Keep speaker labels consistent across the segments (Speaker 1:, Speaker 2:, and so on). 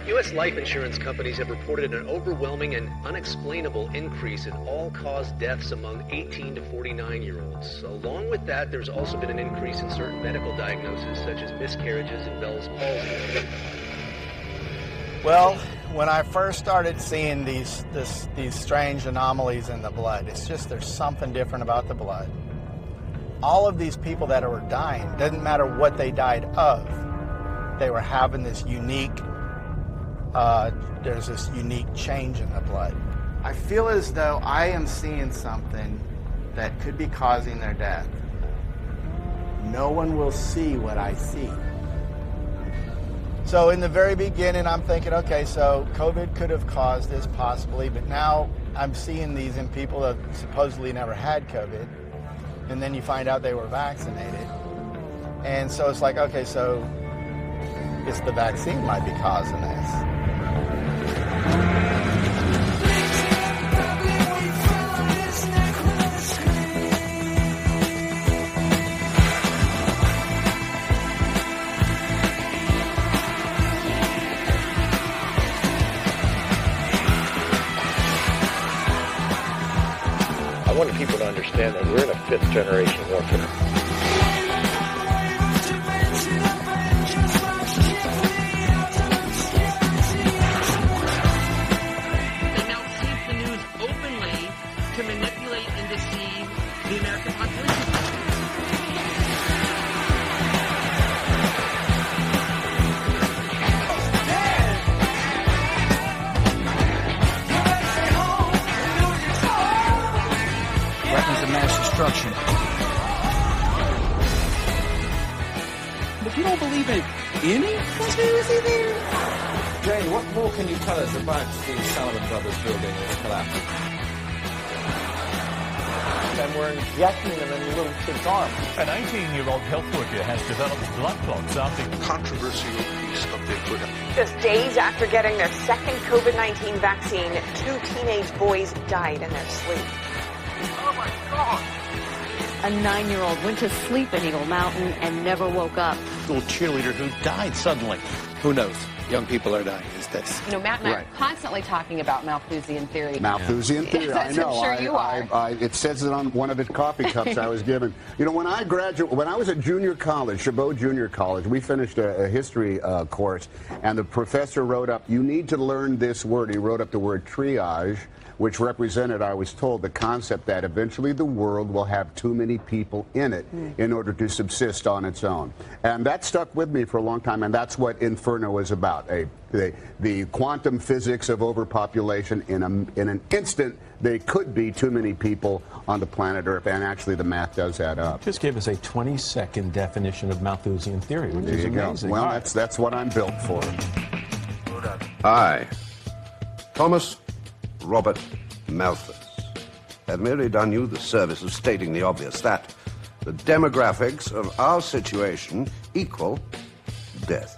Speaker 1: U.S. life insurance companies have reported an overwhelming and unexplainable increase in all-cause deaths among 18 to 49-year-olds. Along with that, there's also been an increase in certain medical diagnoses, such as miscarriages and Bell's palsy.
Speaker 2: Well, when I first started seeing these strange anomalies in the blood, it's just there's something different about the blood. All of these people that were dying, doesn't matter what they died of, they were having this unique, there's this unique change in the blood. I feel as though I am seeing something that could be causing their death. No one will see what I see. So in the very beginning, I'm thinking, okay, so COVID could have caused this possibly, but now I'm seeing these in people that supposedly never had COVID, and then you find out they were vaccinated. And so it's like, okay, so it's the vaccine might be causing this.
Speaker 3: I want people to understand that we're in a fifth-generation warfare.
Speaker 4: They now tape the news openly to manipulate and deceive the American population.
Speaker 5: Weapons of mass destruction. But you don't believe in any conspiracy theory?
Speaker 6: Jane, what more can you tell us about the Salomon Brothers building collapse?
Speaker 2: And we're injecting them in little kids' arms.
Speaker 7: A 19-year-old health worker has developed blood clots after
Speaker 8: controversial piece of the equipment.
Speaker 9: Just days after getting their second COVID-19 vaccine, 2 teenage boys died in their sleep.
Speaker 8: Oh my God!
Speaker 10: A 9-year-old went to sleep in Eagle Mountain and never woke up.
Speaker 7: Little cheerleader who died suddenly.
Speaker 6: Who knows? Young people are dying these days.
Speaker 11: You know, Matt and I are constantly talking about Malthusian theory.
Speaker 12: Malthusian theory, I know.
Speaker 11: I'm sure you are.
Speaker 12: It says it on one of the coffee cups I was given. You know, when I was at junior college, Chabot Junior College, we finished a history course, and the professor wrote up, you need to learn this word. He wrote up the word triage, which represented, I was told, the concept that eventually the world will have too many people in it in order to subsist on its own. And that stuck with me for a long time, and that's what Inferno is about, the quantum physics of overpopulation. In an instant, there could be too many people on the planet Earth, and actually the math does add up.
Speaker 13: Just gave us a 20-second definition of Malthusian theory, which is amazing.
Speaker 12: Well, that's what I'm built for.
Speaker 14: I, Thomas Robert Malthus, have merely done you the service of stating the obvious, that the demographics of our situation equal death.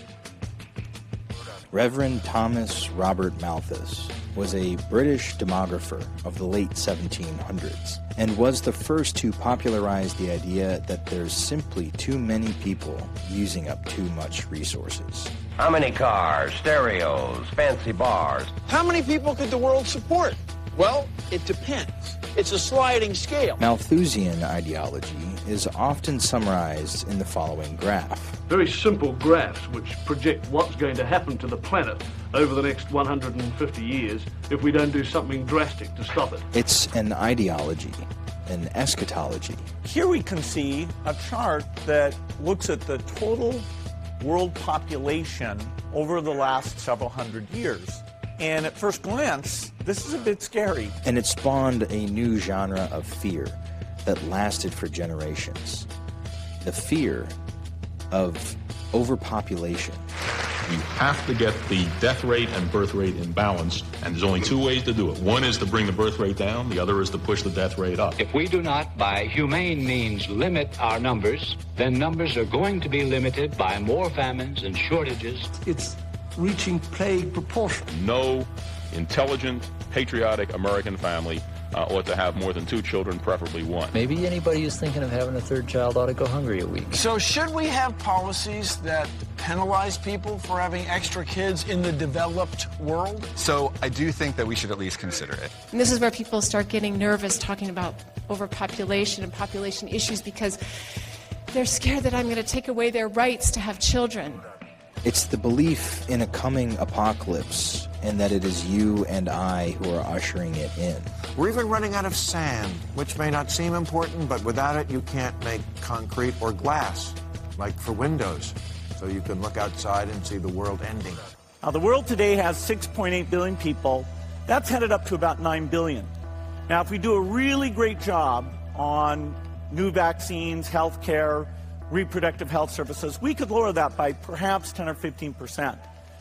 Speaker 15: Reverend Thomas Robert Malthus was a British demographer of the late 1700s and was the first to popularize the idea that there's simply too many people using up too much resources.
Speaker 3: How many cars, stereos, fancy bars?
Speaker 5: How many people could the world support? Well, it depends. It's a sliding scale.
Speaker 15: Malthusian ideology is often summarized in the following graph.
Speaker 16: Very simple graphs which project what's going to happen to the planet over the next 150 years if we don't do something drastic to stop it.
Speaker 15: It's an ideology, an eschatology.
Speaker 7: Here we can see a chart that looks at the total world population over the last several hundred years. And at first glance, this is a bit scary.
Speaker 15: And it spawned a new genre of fear that lasted for generations. The fear of overpopulation.
Speaker 17: You have to get the death rate and birth rate in balance, and there's only two ways to do it. One is to bring the birth rate down, the other is to push the death rate up.
Speaker 18: If we do not, by humane means, limit our numbers, then numbers are going to be limited by more famines and shortages.
Speaker 5: It's reaching plague proportion.
Speaker 17: No intelligent, patriotic American family ought to have more than 2 children, preferably 1.
Speaker 19: Maybe anybody who's thinking of having a 3rd child ought to go hungry a week.
Speaker 5: So should we have policies that penalize people for having extra kids in the developed world?
Speaker 20: So I do think that we should at least consider it.
Speaker 21: And this is where people start getting nervous talking about overpopulation and population issues because they're scared that I'm going to take away their rights to have children.
Speaker 15: It's the belief in a coming apocalypse and that it is you and I who are ushering it in.
Speaker 22: We're even running out of sand, which may not seem important, but without it you can't make concrete or glass, like for windows, so you can look outside and see the world ending.
Speaker 7: Now, the world today has 6.8 billion people. That's headed up to about 9 billion. Now, if we do a really great job on new vaccines, health care, reproductive health services, we could lower that by perhaps 10 or 15%.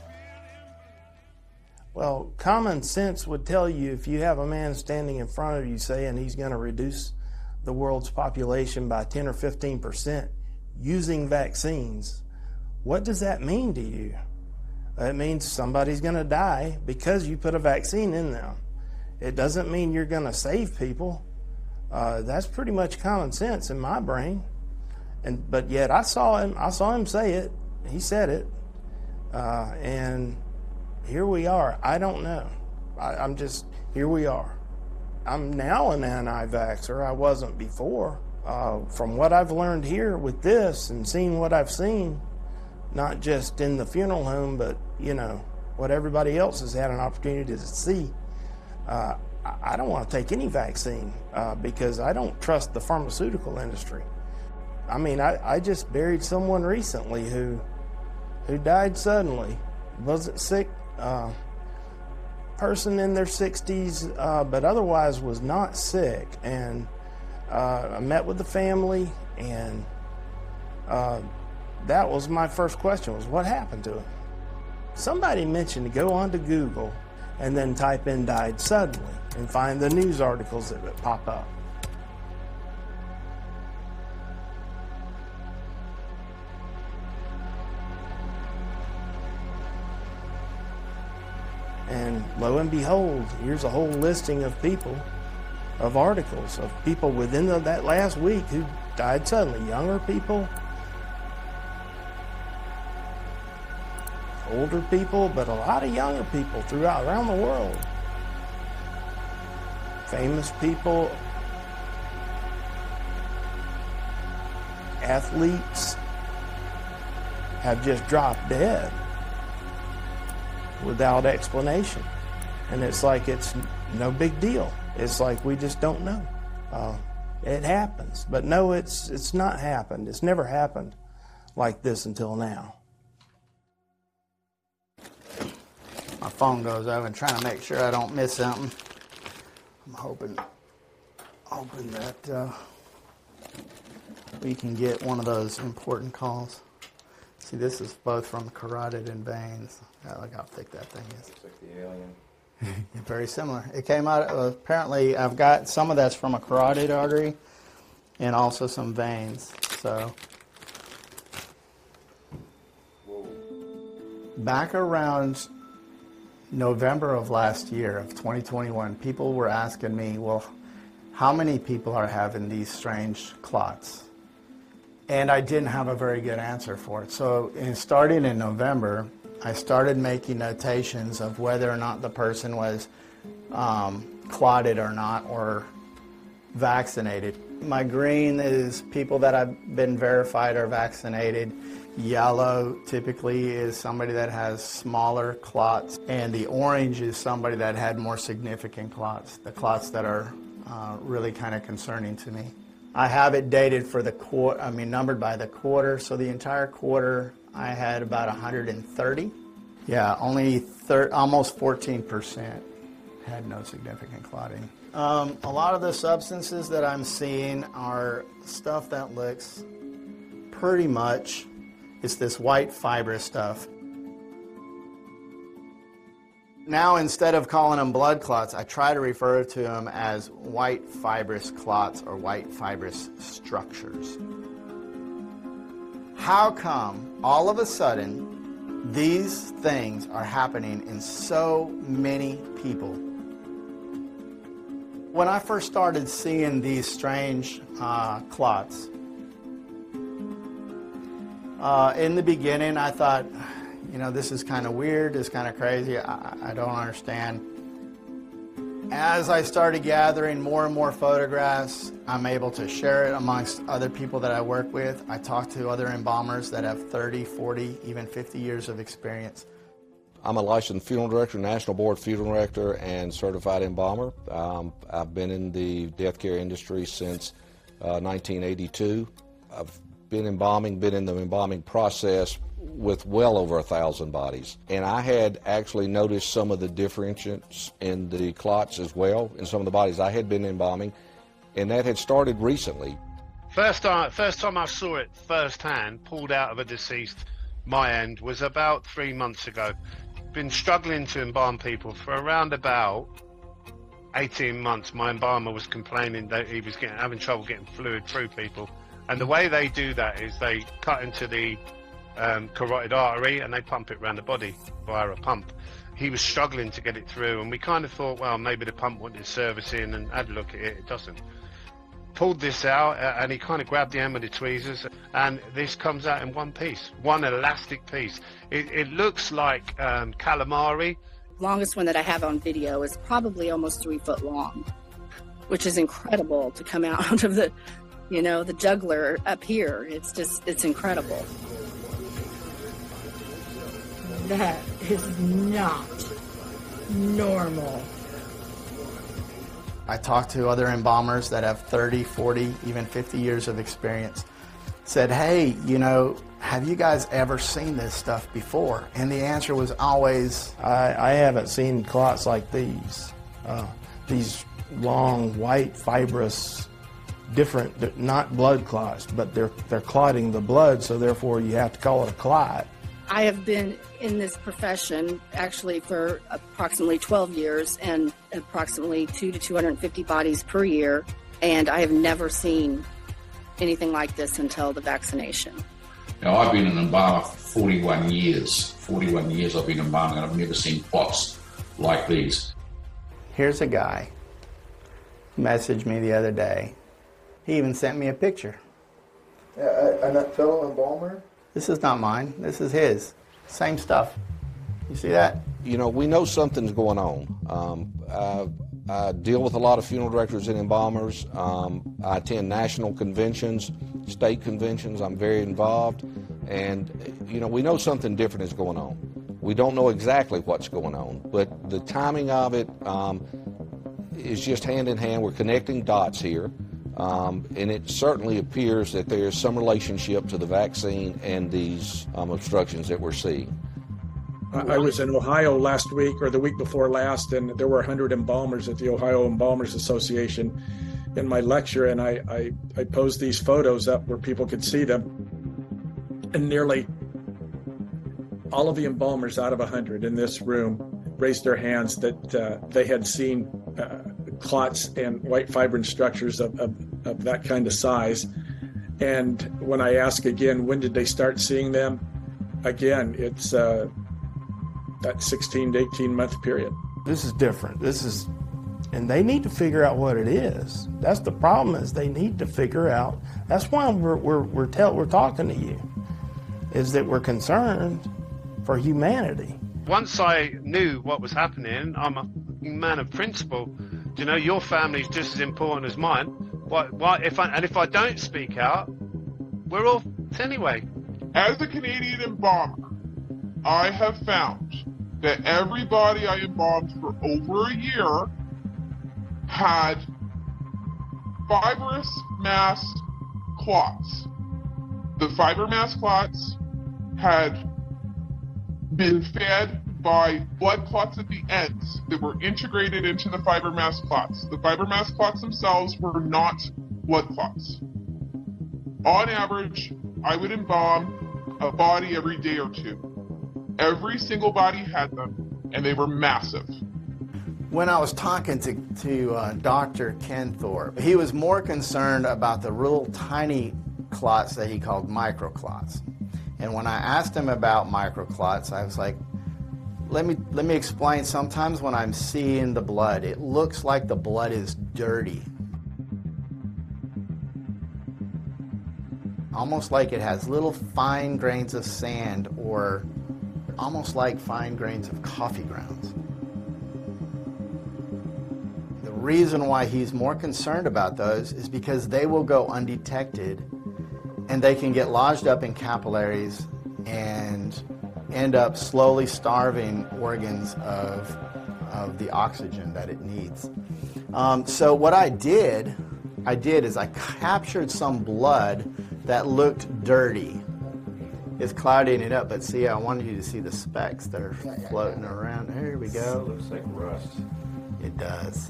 Speaker 23: Well, common sense would tell you if you have a man standing in front of you saying he's going to reduce the world's population by 10 or 15% using vaccines, what does that mean to you? It means somebody's going to die because you put a vaccine in them. It doesn't mean you're going to save people. That's pretty much common sense in my brain. But yet I saw him say it. He said it. And here we are. I don't know. Here we are. I'm now an anti-vaxxer. I wasn't before. From what I've learned here with this and seeing what I've seen, not just in the funeral home, but, what everybody else has had an opportunity to see, I don't want to take any vaccine because I don't trust the pharmaceutical industry. I mean, I just buried someone recently who died suddenly. Wasn't sick, person in their 60s, but otherwise was not sick. And I met with the family, and that was my first question, was what happened to him? Somebody mentioned to go onto Google and then type in died suddenly and find the news articles that would pop up. And lo and behold, here's a whole listing of people, of articles, of people within that last week who died suddenly. Younger people, older people, but a lot of younger people around the world. Famous people, athletes have just dropped dead without explanation. And it's like it's no big deal. It's like we just don't know. It happens. But no, it's not happened. It's never happened like this until now. My phone goes over and trying to make sure I don't miss something. I'm hoping that we can get one of those important calls. See, this is both from carotid and veins. Look how thick that thing is.
Speaker 2: It's like the alien.
Speaker 23: Very similar. It came out, apparently I've got some of that's from a carotid artery and also some veins. So, back around November of last year, of 2021, people were asking me, well, how many people are having these strange clots? And I didn't have a very good answer for it. So starting in November, I started making notations of whether or not the person was clotted or not, or vaccinated. My green is people that have been verified are vaccinated. Yellow typically is somebody that has smaller clots, and the orange is somebody that had more significant clots, the clots that are really kind of concerning to me. I have it dated for the quarter, numbered by the quarter, so the entire quarter I had about 130. Yeah, only almost 14% had no significant clotting. A lot of the substances that I'm seeing are stuff that looks pretty much, it's this white fibrous stuff. Now, instead of calling them blood clots, I try to refer to them as white fibrous clots or white fibrous structures. How come all of a sudden these things are happening in so many people? When I first started seeing these strange clots, in the beginning I thought, you know, this is kind of weird, this is kind of crazy, I don't understand. As I started gathering more and more photographs, I'm able to share it amongst other people that I work with. I talk to other embalmers that have 30, 40, even 50 years of experience.
Speaker 1: I'm a licensed funeral director, National Board funeral director, and certified embalmer. I've been in the death care industry since 1982. I've been embalming, been in the embalming process with well over 1,000 bodies. And I had actually noticed some of the differentiations in the clots as well, in some of the bodies I had been embalming, and that had started recently.
Speaker 4: First time I saw it firsthand, pulled out of a deceased, my end, was about 3 months ago. Been struggling to embalm people for around about 18 months. My embalmer was complaining that he was having trouble getting fluid through people. And the way they do that is they cut into the carotid artery and they pump it around the body via a pump. He was struggling to get it through, and we kind of thought, well, maybe the pump wanted servicing, and had a look at it, it doesn't. Pulled this out, and he kind of grabbed the end with the tweezers, and this comes out in one piece, one elastic piece. It looks like calamari.
Speaker 9: Longest one that I have on video is probably almost 3 foot long, which is incredible to come out of the, you know, the jugular up here. It's incredible.
Speaker 24: That is not normal.
Speaker 23: I talked to other embalmers that have 30, 40, even 50 years of experience. Said, hey, you know, have you guys ever seen this stuff before? And the answer was always,
Speaker 25: I haven't seen clots like these. These long, white, fibrous, different, not blood clots, but they're clotting the blood, so therefore you have to call it a clot.
Speaker 9: I have been in this profession actually for approximately 12 years and approximately 200 to 250 bodies per year, and I have never seen anything like this until the vaccination.
Speaker 26: Now, I've been an embalmer for 41 years. 41 years I've been embalming, and I've never seen clots like these.
Speaker 23: Here's a guy who messaged me the other day. He even sent me a picture. A fellow embalmer? This is not mine. This is his. Same stuff. You see that?
Speaker 1: You know, we know something's going on. I deal with a lot of funeral directors and embalmers. I attend national conventions, state conventions. I'm very involved. And, you know, we know something different is going on. We don't know exactly what's going on, but the timing of it is just hand in hand. We're connecting dots here. And it certainly appears that there's some relationship to the vaccine and these obstructions that we're seeing.
Speaker 25: I was in Ohio last week or the week before last, and there were 100 embalmers at the Ohio Embalmers Association in my lecture, and I posed these photos up where people could see them, and nearly all of the embalmers out of 100 in this room raised their hands that they had seen clots and white fibrin structures of that kind of size. And when I ask again, when did they start seeing them? Again, it's that 16 to 18 month period. This is different. And they need to figure out what it is. That's the problem, is they need to figure out. That's why we're talking to you, is that we're concerned for humanity.
Speaker 4: Once I knew what was happening, I'm a man of principle. You know, your family's just as important as mine. If I don't speak out, we're all anyway.
Speaker 27: As a Canadian embalmer, I have found that everybody I embalmed for over a year had fibrous mass clots. The fiber mass clots had been fed by blood clots at the ends that were integrated into the fiber mass clots. The fiber mass clots themselves were not blood clots. On average, I would embalm a body every day or two. Every single body had them, and they were massive.
Speaker 23: When I was talking to Dr. Ken Thorpe, he was more concerned about the real tiny clots that he called microclots. And when I asked him about microclots, I was like, Let me explain. Sometimes when I'm seeing the blood, it looks like the blood is dirty. Almost like it has little fine grains of sand, or almost like fine grains of coffee grounds. The reason why he's more concerned about those is because they will go undetected and they can get lodged up in capillaries and end up slowly starving organs of the oxygen that it needs. So what I did is I captured some blood that looked dirty. It's clouding it up, but see, I wanted you to see the specks that are floating around. Here we go.
Speaker 15: It looks like rust.
Speaker 23: It does.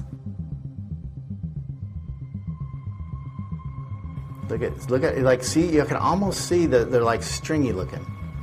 Speaker 23: Look at, like, see, you can almost see that they're like stringy looking.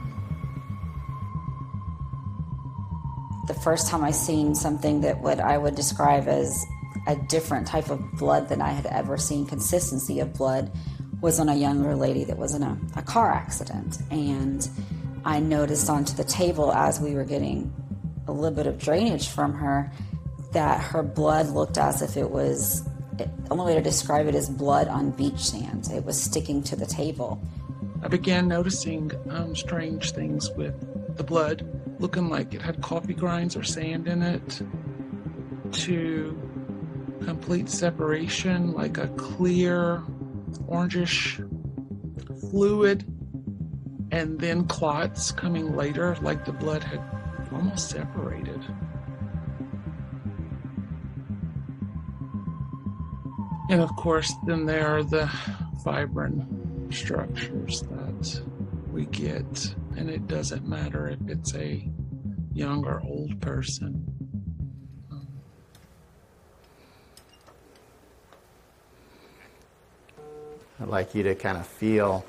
Speaker 6: The first time I seen something that what I would describe as a different type of blood than I had ever seen, consistency of blood, was on a younger lady that was in a car accident. And I noticed onto the table as we were getting a little bit of drainage from her that her blood looked as if it was, the only way to describe it is blood on beach sand. It was sticking to the table.
Speaker 8: I began noticing strange things with the blood, looking like it had coffee grinds or sand in it, to complete separation, like a clear orangish fluid, and then clots coming later, like the blood had almost separated. And of course, then there are the fibrin structures that we get, and it doesn't matter if it's a young or old person.
Speaker 23: I'd like you to kind of feel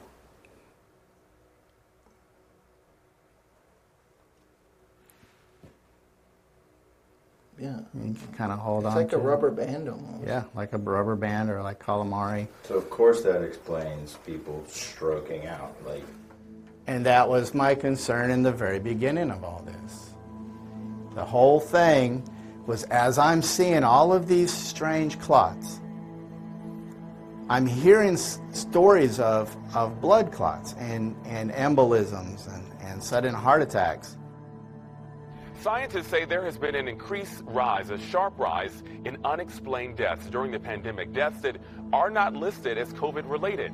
Speaker 15: Yeah.
Speaker 23: You can kind of hold
Speaker 15: it's
Speaker 23: on
Speaker 15: like
Speaker 23: to
Speaker 15: a rubber band almost.
Speaker 23: Yeah, like a rubber band or like calamari.
Speaker 15: So of course that explains people stroking out.
Speaker 23: And that was my concern in the very beginning of all this. The whole thing was, as I'm seeing all of these strange clots, I'm hearing stories of blood clots and embolisms and sudden heart attacks.
Speaker 10: Scientists say there has been an increased rise, a sharp rise in unexplained deaths during the pandemic, deaths that are not listed as COVID-related.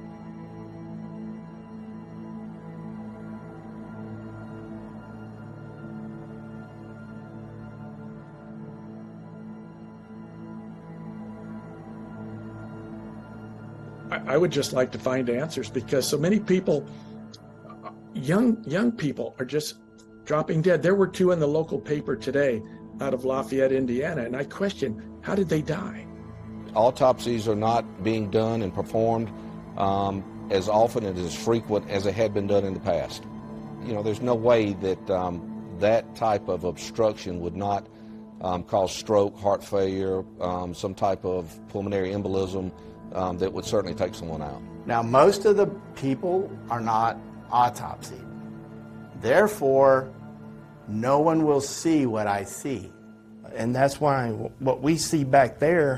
Speaker 25: I would just like to find answers, because so many people, young people, are just dropping dead. There were 2 in the local paper today out of Lafayette, Indiana, and I question, how did they die?
Speaker 1: Autopsies are not being done and performed as often and as frequent as they had been done in the past. You know, there's no way that that type of obstruction would not cause stroke, heart failure, some type of pulmonary embolism that would certainly take someone out.
Speaker 23: Now, most of the people are not autopsied. Therefore, no one will see what I see.
Speaker 11: And that's why what we see back there,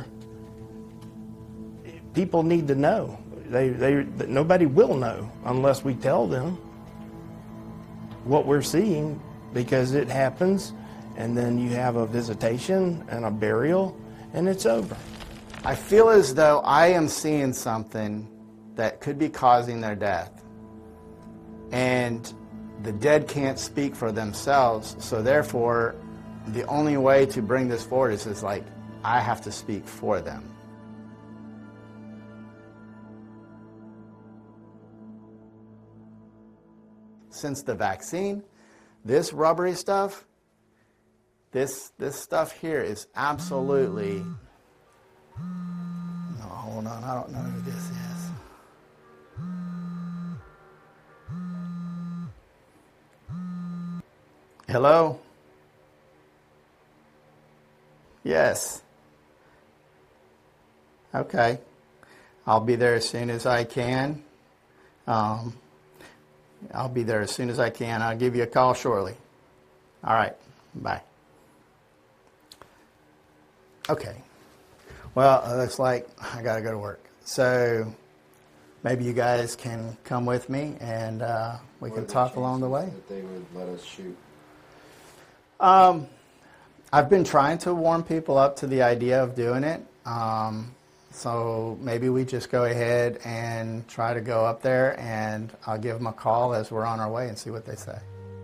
Speaker 11: people need to know. Nobody will know unless we tell them what we're seeing, because it happens, and then you have a visitation and a burial, and it's over.
Speaker 23: I feel as though I am seeing something that could be causing their death. And the dead can't speak for themselves, so therefore, the only way to bring this forward is like, I have to speak for them. Since the vaccine, this rubbery stuff, this stuff here is absolutely... No, hold on, I don't know who this is. Hello? Yes. Okay. I'll be there as soon as I can. I'll be there as soon as I can. I'll give you a call shortly. All right. Bye. Okay. Well, it looks like I got to go to work. So maybe you guys can come with me and we can talk along the way.
Speaker 15: That they would let us shoot.
Speaker 23: I've been trying to warm people up to the idea of doing it. So maybe we just go ahead and try to go up there, and I'll give them a call as we're on our way and see what they say.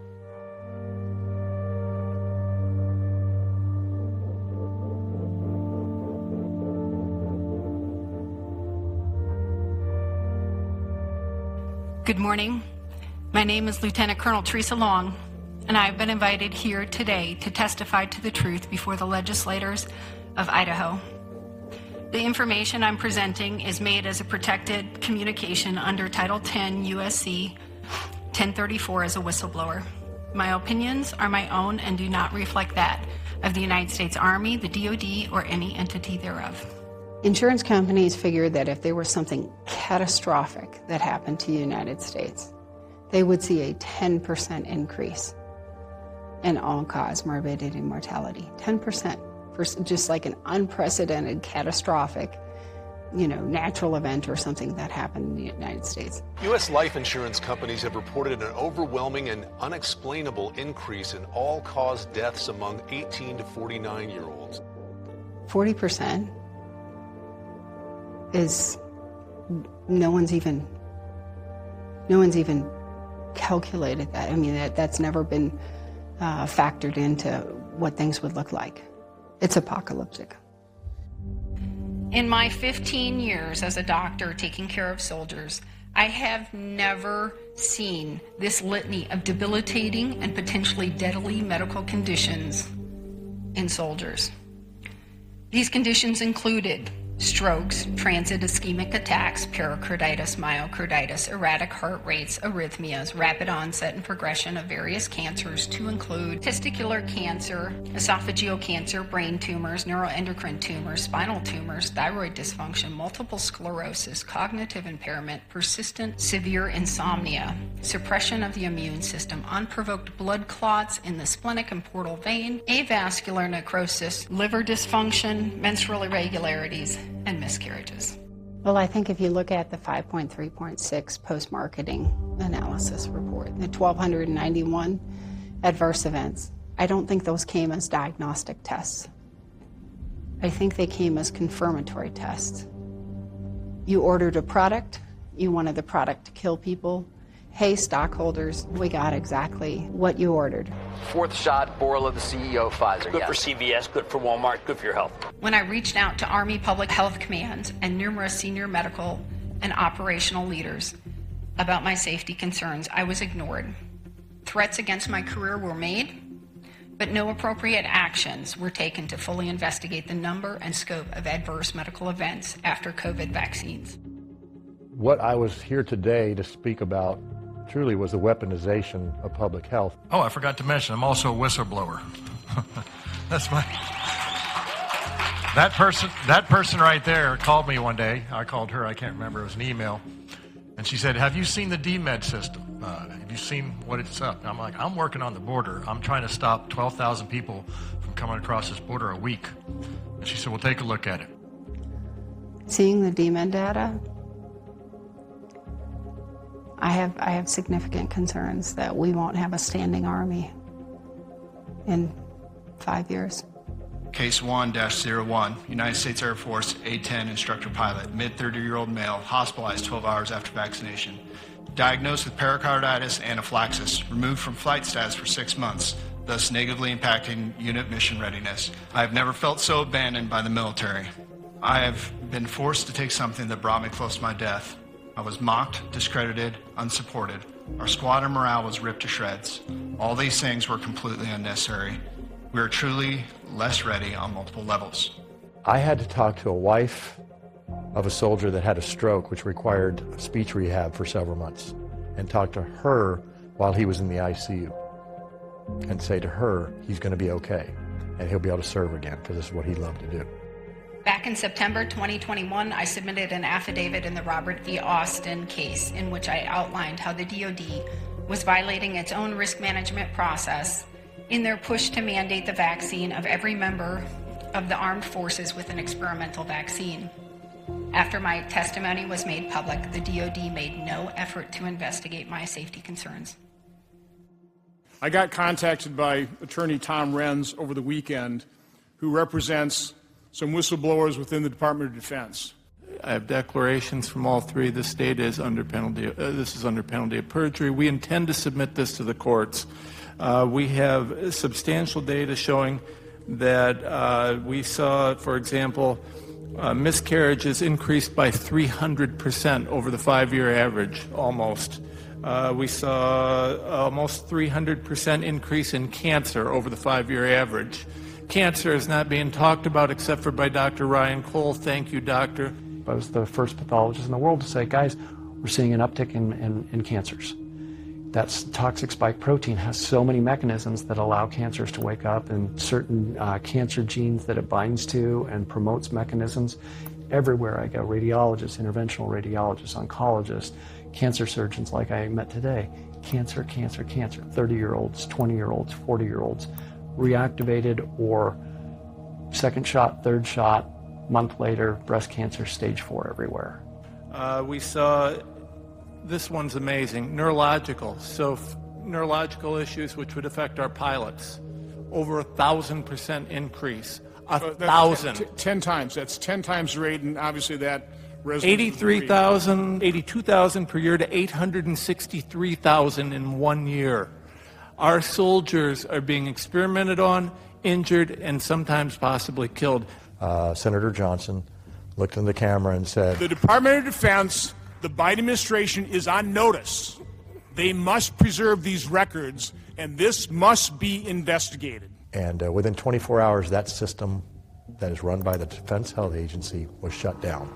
Speaker 3: Good morning. My name is Lieutenant Colonel Teresa Long, and I've been invited here today to testify to the truth before the legislators of Idaho. The information I'm presenting is made as a protected communication under Title 10 USC 1034 as a whistleblower. My opinions are my own and do not reflect that of the United States Army, the DoD, or any entity thereof.
Speaker 12: Insurance companies figured that if there was something catastrophic that happened to the United States, they would see a 10% increase in all-cause morbidity and mortality. 10%. For just like an unprecedented, catastrophic, natural event or something that happened in the United States.
Speaker 13: U.S. life insurance companies have reported an overwhelming and unexplainable increase in all-cause deaths among 18 to 49-year-olds.
Speaker 12: 40% is no one's even calculated that. I mean, that's never been factored into what things would look like. It's apocalyptic.
Speaker 3: In my 15 years as a doctor taking care of soldiers, I have never seen this litany of debilitating and potentially deadly medical conditions in soldiers. These conditions included strokes, transient ischemic attacks, pericarditis, myocarditis, erratic heart rates, arrhythmias, rapid onset and progression of various cancers to include testicular cancer, esophageal cancer, brain tumors, neuroendocrine tumors, spinal tumors, thyroid dysfunction, multiple sclerosis, cognitive impairment, persistent severe insomnia, suppression of the immune system, unprovoked blood clots in the splenic and portal vein, avascular necrosis, liver dysfunction, menstrual irregularities, and miscarriages.
Speaker 12: Well, I think if you look at the 5.3.6 post-marketing analysis report, the 1,291 adverse events, I don't think those came as diagnostic tests. I think they came as confirmatory tests. You ordered a product, you wanted the product to kill people. Hey, stockholders, we got exactly what you ordered.
Speaker 14: Fourth shot, Borla, the CEO of Pfizer.
Speaker 16: Good for CVS, good for Walmart, good for your health.
Speaker 3: When I reached out to Army Public Health Command and numerous senior medical and operational leaders about my safety concerns, I was ignored. Threats against my career were made, but no appropriate actions were taken to fully investigate the number and scope of adverse medical events after COVID vaccines.
Speaker 17: What I was here today to speak about truly was the weaponization of public health.
Speaker 18: Oh, I forgot to mention, I'm also a whistleblower. That's my... That person right there called me one day. I called her, I can't remember, it was an email. And she said, have you seen the DMED system? Have you seen what it's up? And I'm like, I'm working on the border. I'm trying to stop 12,000 people from coming across this border a week. And she said, well, take a look at it.
Speaker 12: Seeing the DMED data, I have significant concerns that we won't have a standing army in 5 years.
Speaker 28: Case 1-01, United States Air Force A-10 instructor pilot, mid-30-year-old male, hospitalized 12 hours after vaccination. Diagnosed with pericarditis and anaphylaxis, removed from flight status for 6 months, thus negatively impacting unit mission readiness. I have never felt so abandoned by the military. I have been forced to take something that brought me close to my death. I was mocked, discredited, unsupported. Our squadron morale was ripped to shreds. All these things were completely unnecessary. We are truly less ready on multiple levels.
Speaker 17: I had to talk to a wife of a soldier that had a stroke, which required speech rehab for several months, and talk to her while he was in the ICU and say to her, he's going to be okay, and he'll be able to serve again, because this is what he loved to do.
Speaker 3: Back in September 2021, I submitted an affidavit in the Robert V. Austin case in which I outlined how the DoD was violating its own risk management process in their push to mandate the vaccine of every member of the armed forces with an experimental vaccine. After my testimony was made public, the DoD made no effort to investigate my safety concerns.
Speaker 2: I got contacted by Attorney Tom Renz over the weekend, who represents some whistleblowers within the Department of Defense.
Speaker 5: I have declarations from all three. The state is under penalty. This is under penalty of perjury. We intend to submit this to the courts. We have substantial data showing that we saw, for example, miscarriages increased by 300% over the 5-year average, almost. We saw almost 300% increase in cancer over the 5-year average. Cancer is not being talked about except for by Dr. Ryan Cole. Thank you, doctor.
Speaker 7: I was the first pathologist in the world to say, guys, we're seeing an uptick in cancers. That toxic spike protein has so many mechanisms that allow cancers to wake up, and certain cancer genes that it binds to and promotes mechanisms. Everywhere I go, radiologists, interventional radiologists, oncologists, cancer surgeons like I met today, cancer, cancer, cancer, 30-year-olds, 20-year-olds, 40-year-olds, reactivated or second shot, third shot, month later, breast cancer stage 4 everywhere.
Speaker 5: We saw, this one's amazing, neurological. So neurological issues which would affect our pilots, over 1,000% increase. 1,000.
Speaker 2: 10 times. That's 10 times the rate, and obviously that
Speaker 5: 83,000, 82,000 per year to 863,000 in 1 year. Our soldiers are being experimented on, injured, and sometimes possibly killed.
Speaker 17: Senator Johnson looked in the camera and said,
Speaker 2: "The Department of Defense, the Biden administration is on notice. They must preserve these records, and this must be investigated."
Speaker 17: And within 24 hours, that system that is run by the Defense Health Agency was shut down.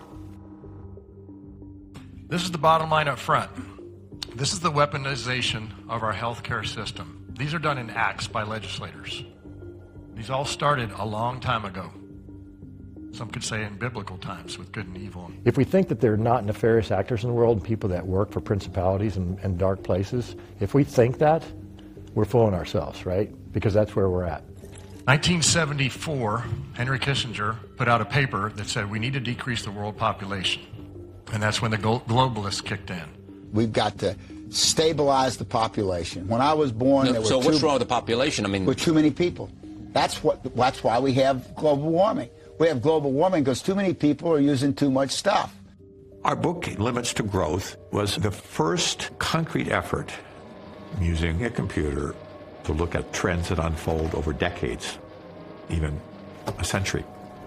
Speaker 18: This is the bottom line up front. This is the weaponization of our healthcare system. These are done in acts by legislators. These all started a long time ago. Some could say in biblical times with good and evil.
Speaker 17: If we think that there are not nefarious actors in the world and people that work for principalities and dark places, if we think that, we're fooling ourselves, right? Because that's where we're at.
Speaker 18: 1974, Henry Kissinger put out a paper that said we need to decrease the world population. And that's when the globalists kicked in.
Speaker 19: We've got to stabilize the population. When I was born, there were
Speaker 20: so what's wrong with the population? I mean,
Speaker 19: with too many people. That's why we have global warming. We have global warming because too many people are using too much stuff.
Speaker 21: Our book, Limits to Growth, was the first concrete effort using a computer to look at trends that unfold over decades, even a century.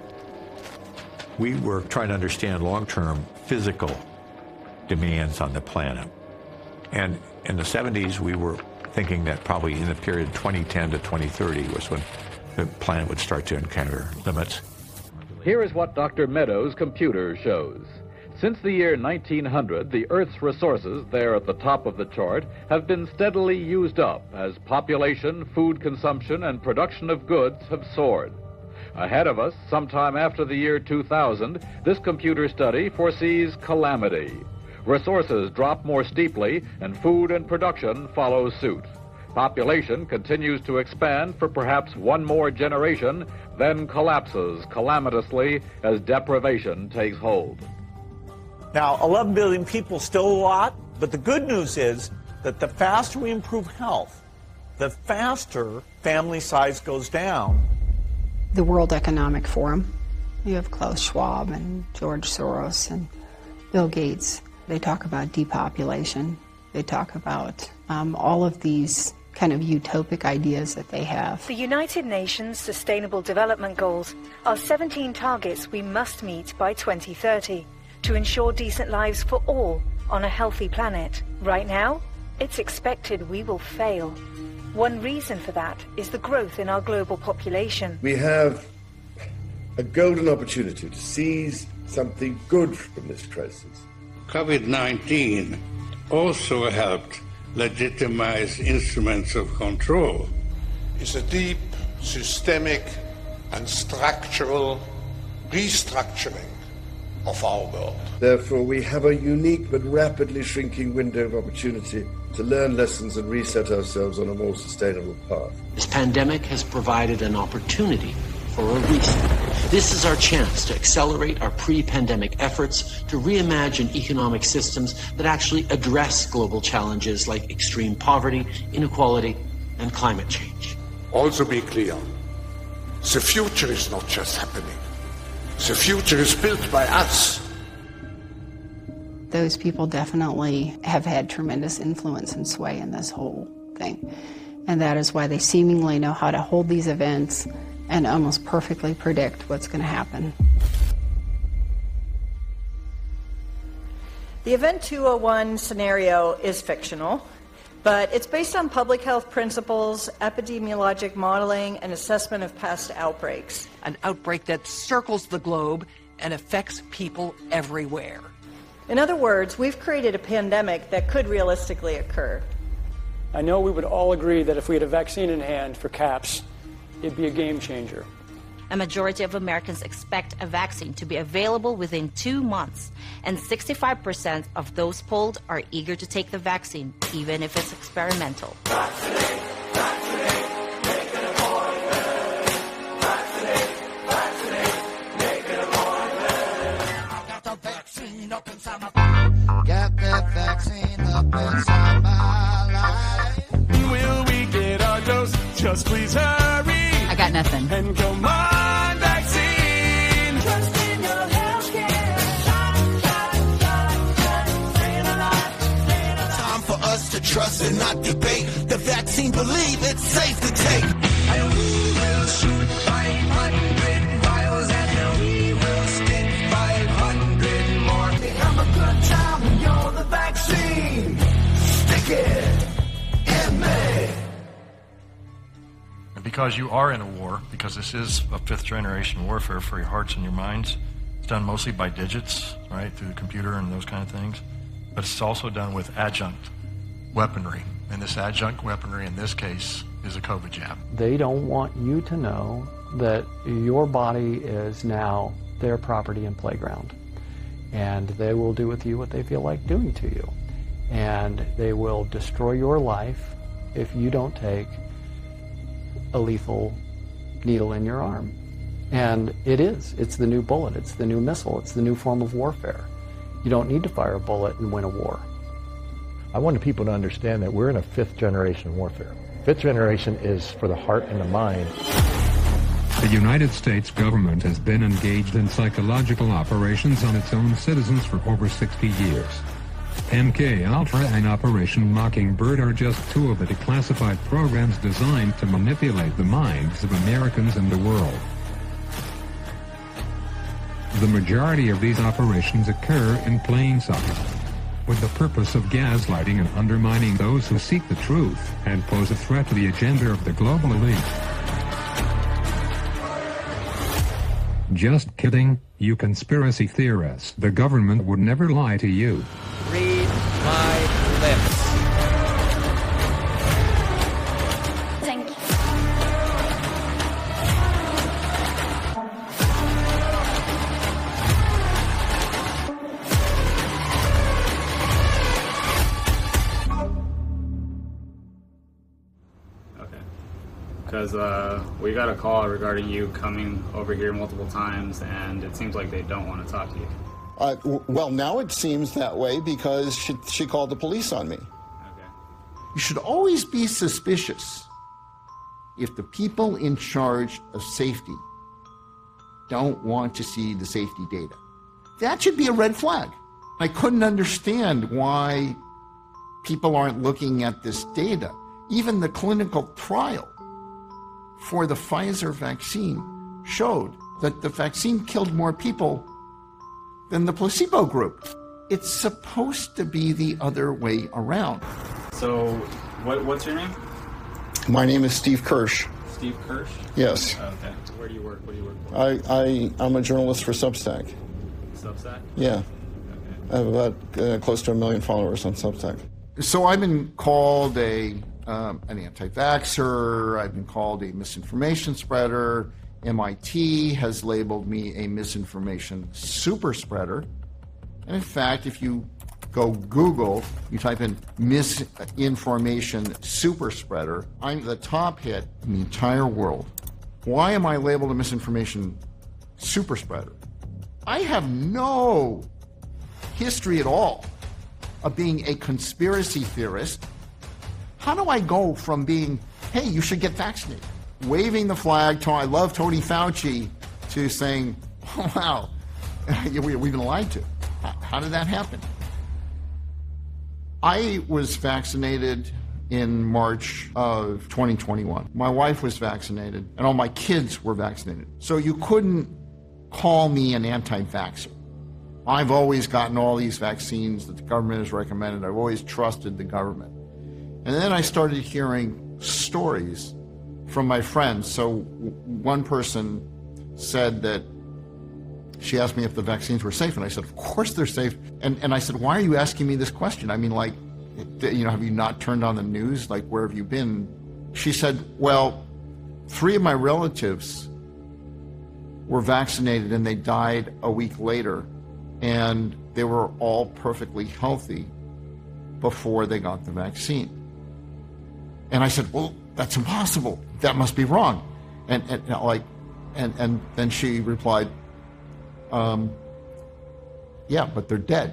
Speaker 21: We were trying to understand long-term physical demands on the planet. And in the 70s, we were thinking that probably in the period 2010 to 2030 was when the planet would start to encounter limits.
Speaker 22: Here is what Dr. Meadows' computer shows. Since the year 1900, the Earth's resources, there at the top of the chart, have been steadily used up as population, food consumption, and production of goods have soared. Ahead of us, sometime after the year 2000, this computer study foresees calamity. Resources drop more steeply, and food and production follow suit. Population continues to expand for perhaps one more generation, then collapses calamitously as deprivation takes hold.
Speaker 24: Now, 11 billion people, still a lot, but the good news is that the faster we improve health, the faster family size goes down.
Speaker 12: The World Economic Forum, you have Klaus Schwab and George Soros and Bill Gates. They talk about depopulation. They talk about all of these kind of utopic ideas that they have.
Speaker 29: The United Nations Sustainable Development Goals are 17 targets we must meet by 2030 to ensure decent lives for all on a healthy planet. Right now, it's expected we will fail. One reason for that is the growth in our global population.
Speaker 30: We have a golden opportunity to seize something good from this crisis.
Speaker 31: COVID-19 also helped legitimize instruments of control.
Speaker 32: It's a deep, systemic, and structural restructuring
Speaker 31: of our world.
Speaker 30: Therefore, we have a unique but rapidly shrinking window of opportunity to learn lessons and reset ourselves on a more sustainable path.
Speaker 1: This pandemic has provided an opportunity for a reset. This is our chance to accelerate our pre-pandemic efforts to reimagine economic systems that actually address global challenges like extreme poverty, inequality, and climate change.
Speaker 31: Also be clear, the future is not just happening. The future is built by us.
Speaker 12: Those people definitely have had tremendous influence and sway in this whole thing. And that is why they seemingly know how to hold these events and almost perfectly predict what's going to happen.
Speaker 4: The Event 201 scenario is fictional, but it's based on public health principles, epidemiologic modeling, and assessment of past outbreaks.
Speaker 6: An outbreak that circles the globe and affects people everywhere.
Speaker 4: In other words, we've created a pandemic that could realistically occur.
Speaker 8: I know we would all agree that if we had a vaccine in hand for CAPS, it'd be a game changer.
Speaker 9: A majority of Americans expect a vaccine to be available within 2 months, and 65% of those polled are eager to take the vaccine, even if it's experimental.
Speaker 10: Vaccinate, vaccinate, make an appointment. Vaccinate, vaccinate, make an appointment. I got the vaccine up inside my body. Got that vaccine up inside my life. Will we get our dose? Just please hurry.
Speaker 11: I got nothing.
Speaker 10: And come on, vaccine. Trust in your healthcare. Staying alive.
Speaker 20: Time for us to trust and not debate. The vaccine, believe it's safe to take.
Speaker 10: And we will shoot 500 vials and we will stick 500 more. Have a good time when you're the vaccine. Stick it in me.
Speaker 18: Because you are in a war, because this is a fifth-generation warfare for your hearts and your minds, it's done mostly by digits, right, through the computer and those kind of things, but it's also done with adjunct weaponry, and this adjunct weaponry in this case is a COVID jab.
Speaker 7: They don't want you to know that your body is now their property and playground, and they will do with you what they feel like doing to you, and they will destroy your life if you don't take a lethal needle in your arm. And it's the new bullet, it's the new missile, it's the new form of warfare. You don't need to fire a bullet and win a war.
Speaker 17: I wanted people to understand that we're in a fifth-generation warfare. Fifth generation is for the heart and the mind.
Speaker 25: The United States government has been engaged in psychological operations on its own citizens for over 60 years. MK Ultra and Operation Mockingbird are just two of the declassified programs designed to manipulate the minds of Americans and the world. The majority of these operations occur in plain sight, with the purpose of gaslighting and undermining those who seek the truth and pose a threat to the agenda of the global elite. Just kidding, you conspiracy theorists. The government would never lie to you.
Speaker 6: Read my lips.
Speaker 9: Thank you.
Speaker 26: Okay. Because we got a call regarding you coming over here multiple times, and it seems like they don't want to talk to you.
Speaker 27: Well, now it seems that way because she called the police on me.
Speaker 26: Okay.
Speaker 32: You should always be suspicious if the people in charge of safety don't want to see the safety data. That should be a red flag. I couldn't understand why people aren't looking at this data. Even the clinical trial for the Pfizer vaccine showed that the vaccine killed more people than the placebo group. It's supposed to be the other way around.
Speaker 26: So, what's your name?
Speaker 27: My name is Steve Kirsch.
Speaker 26: Steve Kirsch?
Speaker 27: Yes.
Speaker 26: Okay. Where do you work? What do you work for?
Speaker 27: I'm a journalist for Substack.
Speaker 26: Substack?
Speaker 27: Yeah.
Speaker 26: Okay.
Speaker 27: I have about close to 1 million followers on Substack.
Speaker 32: So I've been called an anti-vaxxer, I've been called a misinformation spreader, MIT has labeled me a misinformation super spreader. And in fact, if you go Google, you type in misinformation super spreader, I'm the top hit in the entire world. Why am I labeled a misinformation super spreader? I have no history at all of being a conspiracy theorist. How do I go from being, hey, you should get vaccinated, waving the flag, I love Tony Fauci, to saying, oh, wow, we've been lied to? How did that happen? I was vaccinated in March of 2021. My wife was vaccinated, and all my kids were vaccinated. So you couldn't call me an anti-vaxxer. I've always gotten all these vaccines that the government has recommended. I've always trusted the government. And then I started hearing stories from my friends. So one person said that she asked me if the vaccines were safe, and I said, of course they're safe. And I said, why are you asking me this question? I mean, like, have you not turned on the news? Like, where have you been? She said, well, 3 of my relatives were vaccinated and they died a week later, and they were all perfectly healthy before they got the vaccine. And I said, well, that's impossible. That must be wrong. And then she replied, yeah, but they're dead.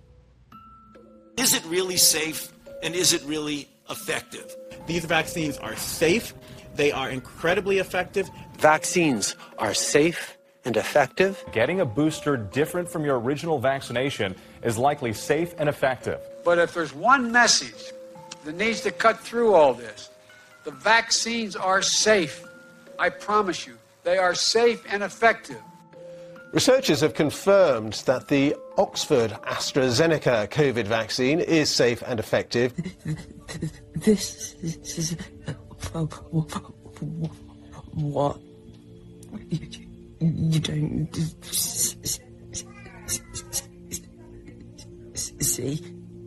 Speaker 2: Is it really safe, and is it really effective?
Speaker 3: These vaccines are safe. They are incredibly effective.
Speaker 1: Vaccines are safe and effective.
Speaker 5: Getting a booster different from your original vaccination is likely safe and effective.
Speaker 11: But if there's one message that needs to cut through all this, the vaccines are safe. I promise you, they are safe and effective.
Speaker 13: Researchers have confirmed that the Oxford AstraZeneca COVID vaccine is safe and effective.
Speaker 14: This is what you don't see.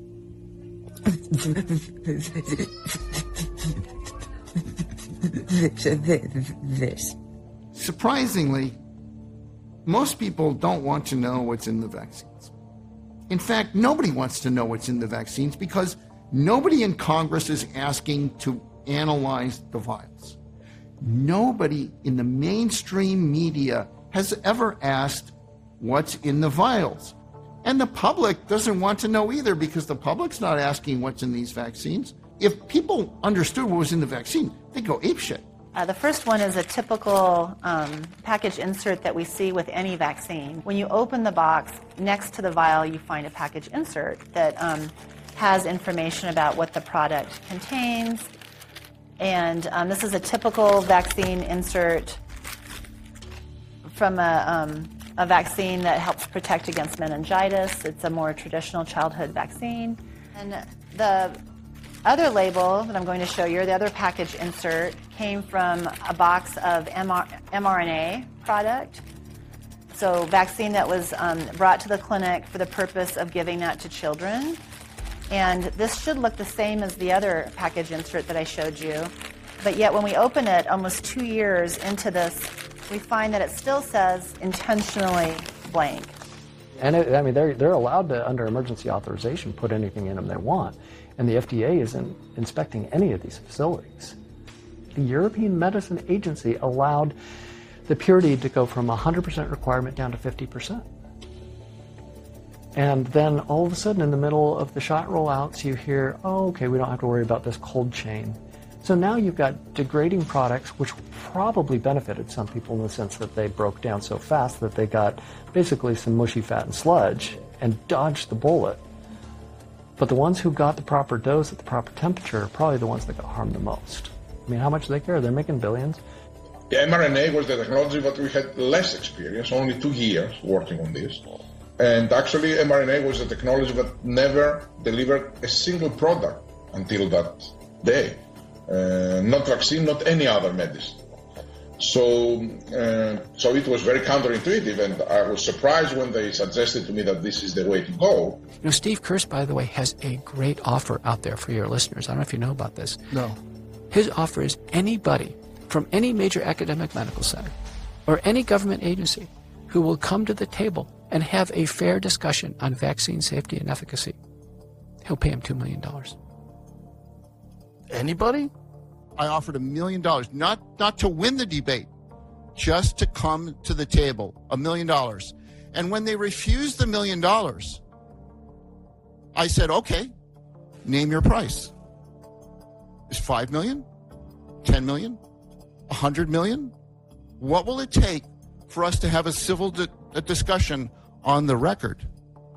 Speaker 14: This.
Speaker 32: Surprisingly, most people don't want to know what's in the vaccines. In fact, nobody wants to know what's in the vaccines because nobody in Congress is asking to analyze the vials. Nobody in the mainstream media has ever asked what's in the vials. And the public doesn't want to know either because the public's not asking what's in these vaccines. If people understood what was in the vaccine, they'd go apeshit.
Speaker 15: The first one is a typical package insert that we see with any vaccine. When you open the box, next to the vial, you find a package insert that has information about what the product contains. And this is a typical vaccine insert from a vaccine that helps protect against meningitis. It's a more traditional childhood vaccine. And the other label that I'm going to show you, the other package insert, came from a box of mRNA product. So vaccine that was brought to the clinic for the purpose of giving that to children. And this should look the same as the other package insert that I showed you. But yet when we open it almost 2 years into this, we find that it still says intentionally blank.
Speaker 7: And they're allowed to, under emergency authorization, put anything in them they want. And the FDA isn't inspecting any of these facilities. The European Medicine Agency allowed the purity to go from 100% requirement down to 50%. And then all of a sudden in the middle of the shot rollouts, you hear, oh, okay, we don't have to worry about this cold chain. So now you've got degrading products, which probably benefited some people in the sense that they broke down so fast that they got basically some mushy fat and sludge and dodged the bullet. But the ones who got the proper dose at the proper temperature are probably the ones that got harmed the most. I mean, how much do they care? They're making billions.
Speaker 16: The mRNA was the technology that we had less experience, only 2 years working on this. And actually, mRNA was a technology that never delivered a single product until that day. Not vaccine, not any other medicine. So it was very counterintuitive, and I was surprised when they suggested to me that this is the way to go.
Speaker 6: You know, Steve Kirst, by the way, has a great offer out there for your listeners. I don't know if you know about this.
Speaker 32: No.
Speaker 6: His offer is anybody from any major academic medical center
Speaker 7: or any government agency who will come to the table and have a fair discussion on vaccine safety and efficacy, he'll pay him $2 million.
Speaker 32: Anybody? I offered $1 million, not to win the debate, just to come to the table, $1 million. And when they refused the $1 million, I said, okay, name your price. Is $5 million? $10 million? $100 million? What will it take for us to have a civil discussion on the record,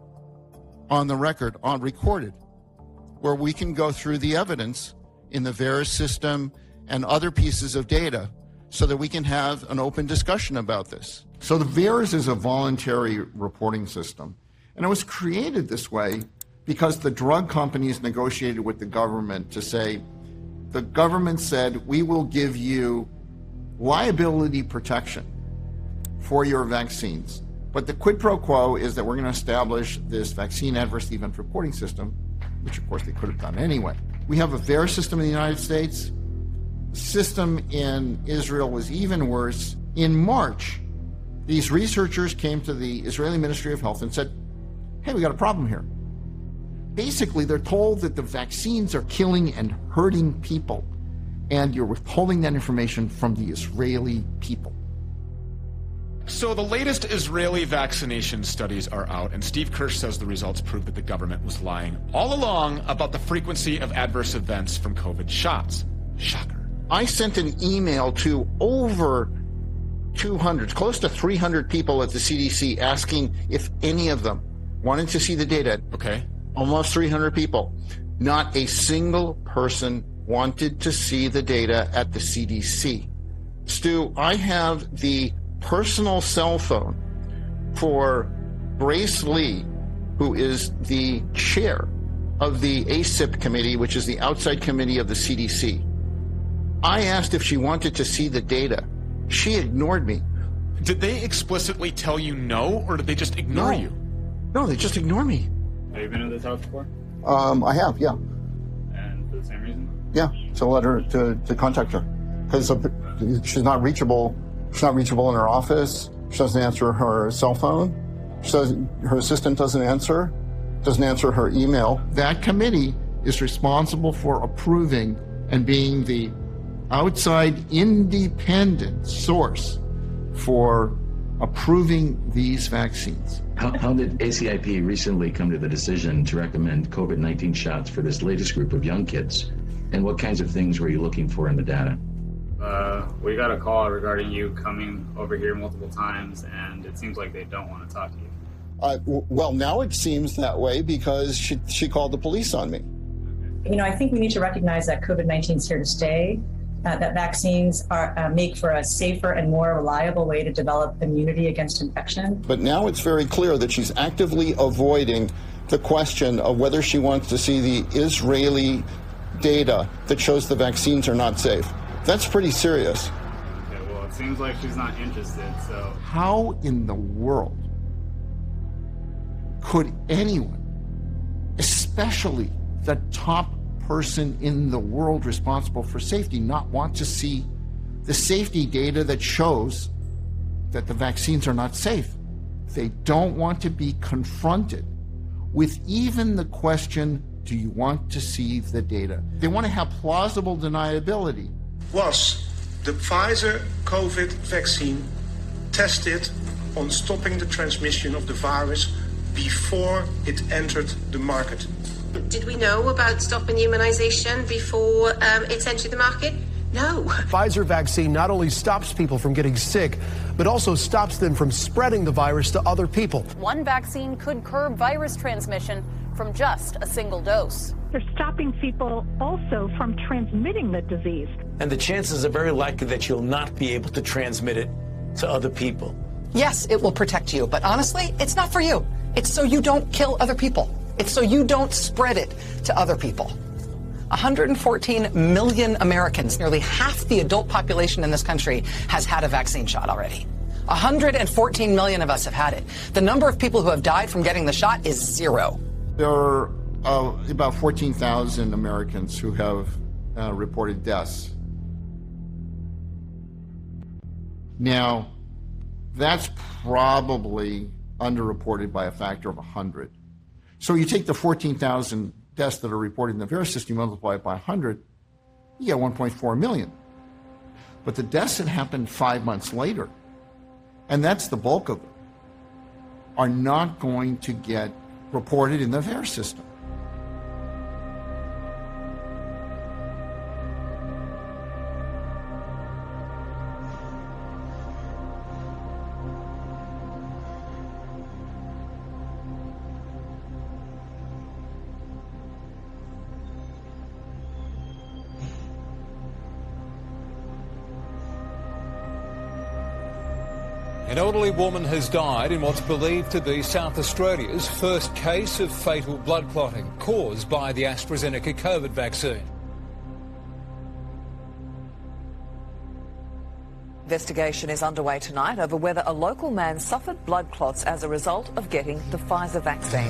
Speaker 32: on recorded, where we can go through the evidence in the VAERS system and other pieces of data so that we can have an open discussion about this? So the VAERS is a voluntary reporting system, and it was created this way because the drug companies negotiated with the government to say, the government said, we will give you liability protection for your vaccines. But the quid pro quo is that we're going to establish this vaccine adverse event reporting system, which of course they could have done anyway. We have a VAERS system in the United States. The system in Israel was even worse. In March, these researchers came to the Israeli Ministry of Health and said, hey, we got a problem here. Basically, they're told that the vaccines are killing and hurting people, and you're withholding that information from the Israeli people.
Speaker 4: So the latest Israeli vaccination studies are out, and Steve Kirsch says the results prove that the government was lying all along about the frequency of adverse events from COVID shots. Shocker.
Speaker 32: I sent an email to over 200, close to 300 people at the CDC asking if any of them wanted to see the data.
Speaker 4: Okay.
Speaker 32: Almost 300 people. Not a single person wanted to see the data at the CDC. Stu, I have the personal cell phone for Grace Lee, who is the chair of the ACIP committee, which is the outside committee of the CDC. I asked if she wanted to see the data. She ignored me.
Speaker 4: Did they explicitly tell you no, or did they just ignore you?
Speaker 32: No, they just ignore me.
Speaker 26: Have you been to this house before?
Speaker 32: I have, yeah.
Speaker 26: And for the same reason?
Speaker 32: Yeah, to let her, to contact her. Because she's not reachable. She's not reachable in her office. She doesn't answer her cell phone. Her assistant doesn't answer her email. That committee is responsible for approving and being the outside independent source for approving these vaccines.
Speaker 8: How did ACIP recently come to the decision to recommend COVID-19 shots for this latest group of young kids? And what kinds of things were you looking for in the data?
Speaker 26: We got a call regarding you coming over here multiple times, and it seems like they don't want to talk to you.
Speaker 32: Well, now it seems that way because she called the police on me.
Speaker 12: You know, I think we need to recognize that COVID-19 is here to stay, that vaccines make for a safer and more reliable way to develop immunity against infection.
Speaker 32: But now it's very clear that she's actively avoiding the question of whether she wants to see the Israeli data that shows the vaccines are not safe. That's pretty serious.
Speaker 26: Okay, well, it seems like she's not interested, so...
Speaker 32: How in the world could anyone, especially the top person in the world responsible for safety, not want to see the safety data that shows that the vaccines are not safe? They don't want to be confronted with even the question, do you want to see the data? They want to have plausible deniability.
Speaker 19: Was the Pfizer COVID vaccine tested on stopping the transmission of the virus before it entered the market?
Speaker 21: Did we know about stopping immunization before it entered the market? No.
Speaker 22: Pfizer vaccine not only stops people from getting sick, but also stops them from spreading the virus to other people.
Speaker 23: One vaccine could curb virus transmission from just a single dose.
Speaker 24: They're stopping people also from transmitting the disease.
Speaker 32: And the chances are very likely that you'll not be able to transmit it to other people.
Speaker 6: Yes, it will protect you, but honestly, it's not for you. It's so you don't kill other people. It's so you don't spread it to other people. 114 million Americans, nearly half the adult population in this country, has had a vaccine shot already. 114 million of us have had it. The number of people who have died from getting the shot is 0.
Speaker 32: There are about 14,000 Americans who have reported deaths. Now, That's probably underreported by a factor of 100. So you take the 14,000 deaths that are reported in the VAERS system, you multiply it by 100, you get 1.4 million. But the deaths that happened 5 months later, and that's the bulk of them, are not going to get reported in the VAERS system.
Speaker 2: An elderly woman has died in what's believed to be South Australia's first case of fatal blood clotting caused by the AstraZeneca COVID vaccine.
Speaker 9: Investigation is underway tonight over whether a local man suffered blood clots as a result of getting the Pfizer vaccine.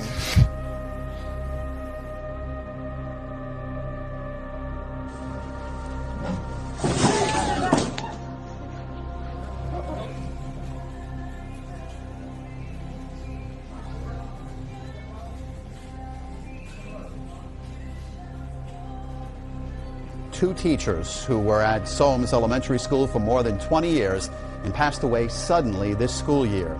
Speaker 10: Two teachers who were at Solms Elementary School for more than 20 years and passed away suddenly this school year.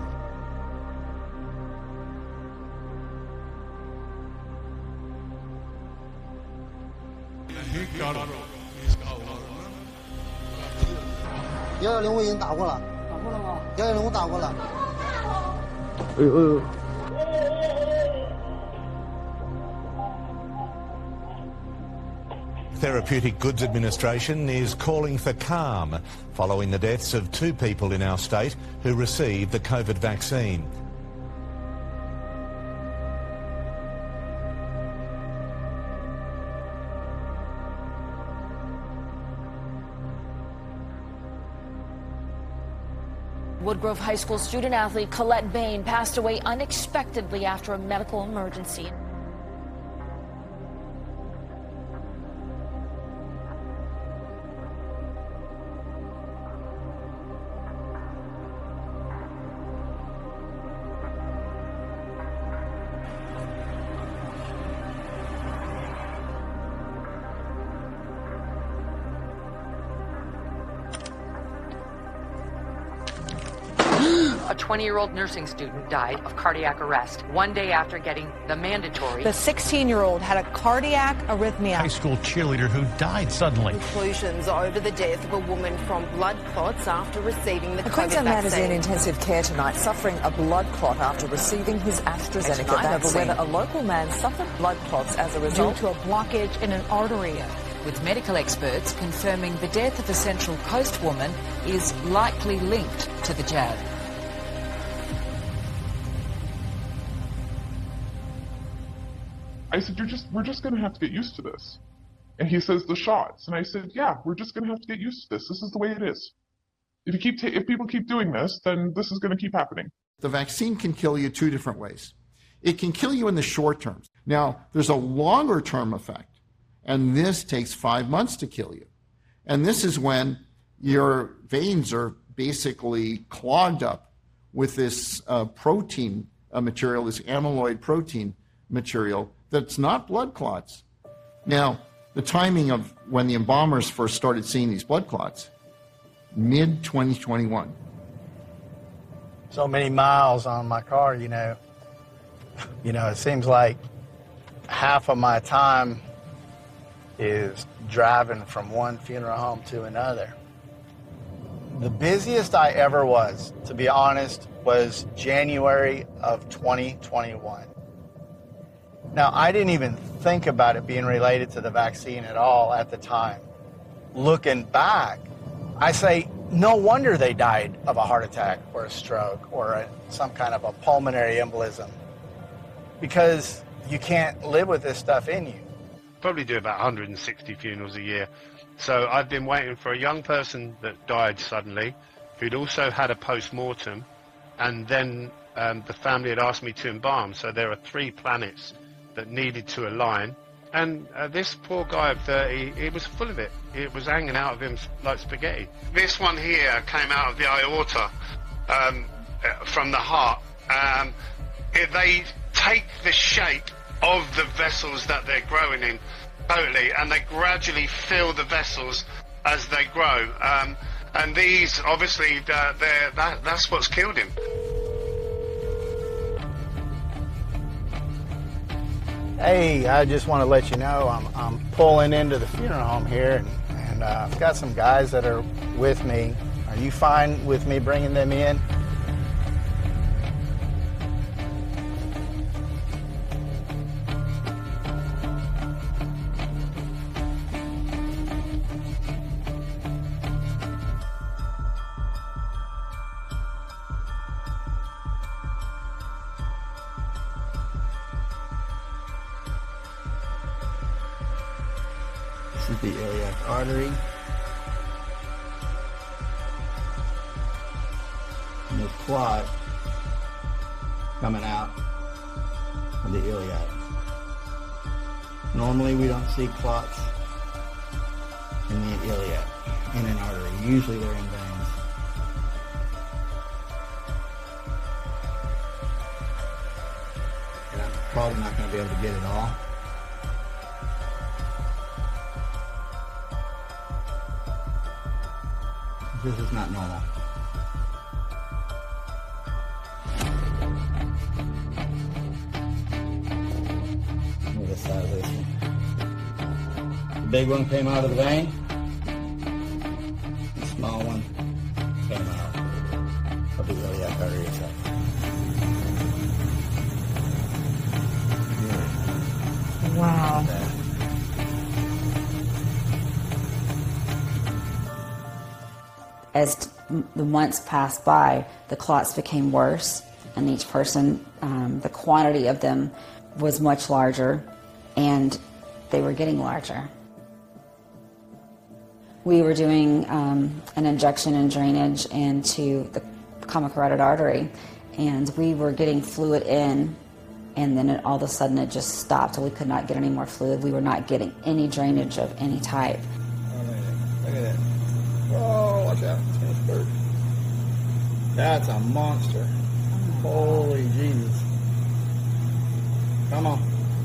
Speaker 17: Therapeutic Goods Administration is calling for calm following the deaths of two people in our state who received the COVID vaccine.
Speaker 18: Woodgrove High School student athlete Colette Bain passed away unexpectedly after a medical emergency.
Speaker 20: A 20-year-old nursing student died of cardiac arrest 1 day after getting the mandatory.
Speaker 25: The 16-year-old had a cardiac arrhythmia.
Speaker 27: High school cheerleader who died suddenly.
Speaker 28: Conclusions over the death of a woman from blood clots after receiving the COVID
Speaker 9: Queensland man is in
Speaker 28: vaccine.
Speaker 9: intensive care tonight, suffering a blood clot after receiving his AstraZeneca vaccine. Over whether a local man suffered blood clots as a result
Speaker 25: due to a blockage in an artery.
Speaker 29: With medical experts confirming the death of a Central Coast woman is likely linked to the jab.
Speaker 30: I said, we're just going to have to get used to this. And he says, the shots. And I said, yeah, we're just going to have to get used to this. This is the way it is. If people keep doing this, then this is going to keep happening.
Speaker 32: The vaccine can kill you two different ways. It can kill you in the short term. Now, there's a longer term effect, and this takes 5 months to kill you. And this is when your veins are basically clogged up with this protein material, this amyloid protein material, that's not blood clots. Now, the timing of when the embalmers first started seeing these blood clots, mid-2021.
Speaker 31: So many miles on my car, you know, it seems like half of my time is driving from one funeral home to another. The busiest I ever was, to be honest, was January of 2021. Now, I didn't even think about it being related to the vaccine at all at the time. Looking back, I say, no wonder they died of a heart attack or a stroke or some kind of a pulmonary embolism, because you can't live with this stuff in you.
Speaker 33: Probably do about 160 funerals a year. So I've been waiting for a young person that died suddenly, who'd also had a post-mortem, and then the family had asked me to embalm. So there are 3 planets that needed to align. And this poor guy of 30, he was full of it. It was hanging out of him like spaghetti. This one here came out of the aorta. from the heart, they take the shape of the vessels that they're growing in totally, and they gradually fill the vessels as they grow. And these, obviously, that's what's killed him.
Speaker 31: Hey, I just want to let you know I'm pulling into the funeral home here, and I've got some guys that are with me. Are you fine with me bringing them in? This is the iliac artery. And this clot coming out of the iliac. Normally we don't see clots in the iliac, in an artery. Usually they're in veins. And I'm probably not going to be able to get it all. This is not normal. Look at the side of this one. The big one came out of the vein. The small one came out of the iliac artery itself.
Speaker 25: Wow.
Speaker 1: As the months passed by, the clots became worse, and each person, the quantity of them was much larger, and they were getting larger. We were doing an injection and drainage into the common carotid artery, and we were getting fluid in, and then all of a sudden it just stopped. We could not get any more fluid. We were not getting any drainage of any type.
Speaker 31: Look at that. Oh, watch out. It's going to spurt. That's a monster. Holy Jesus. Come on.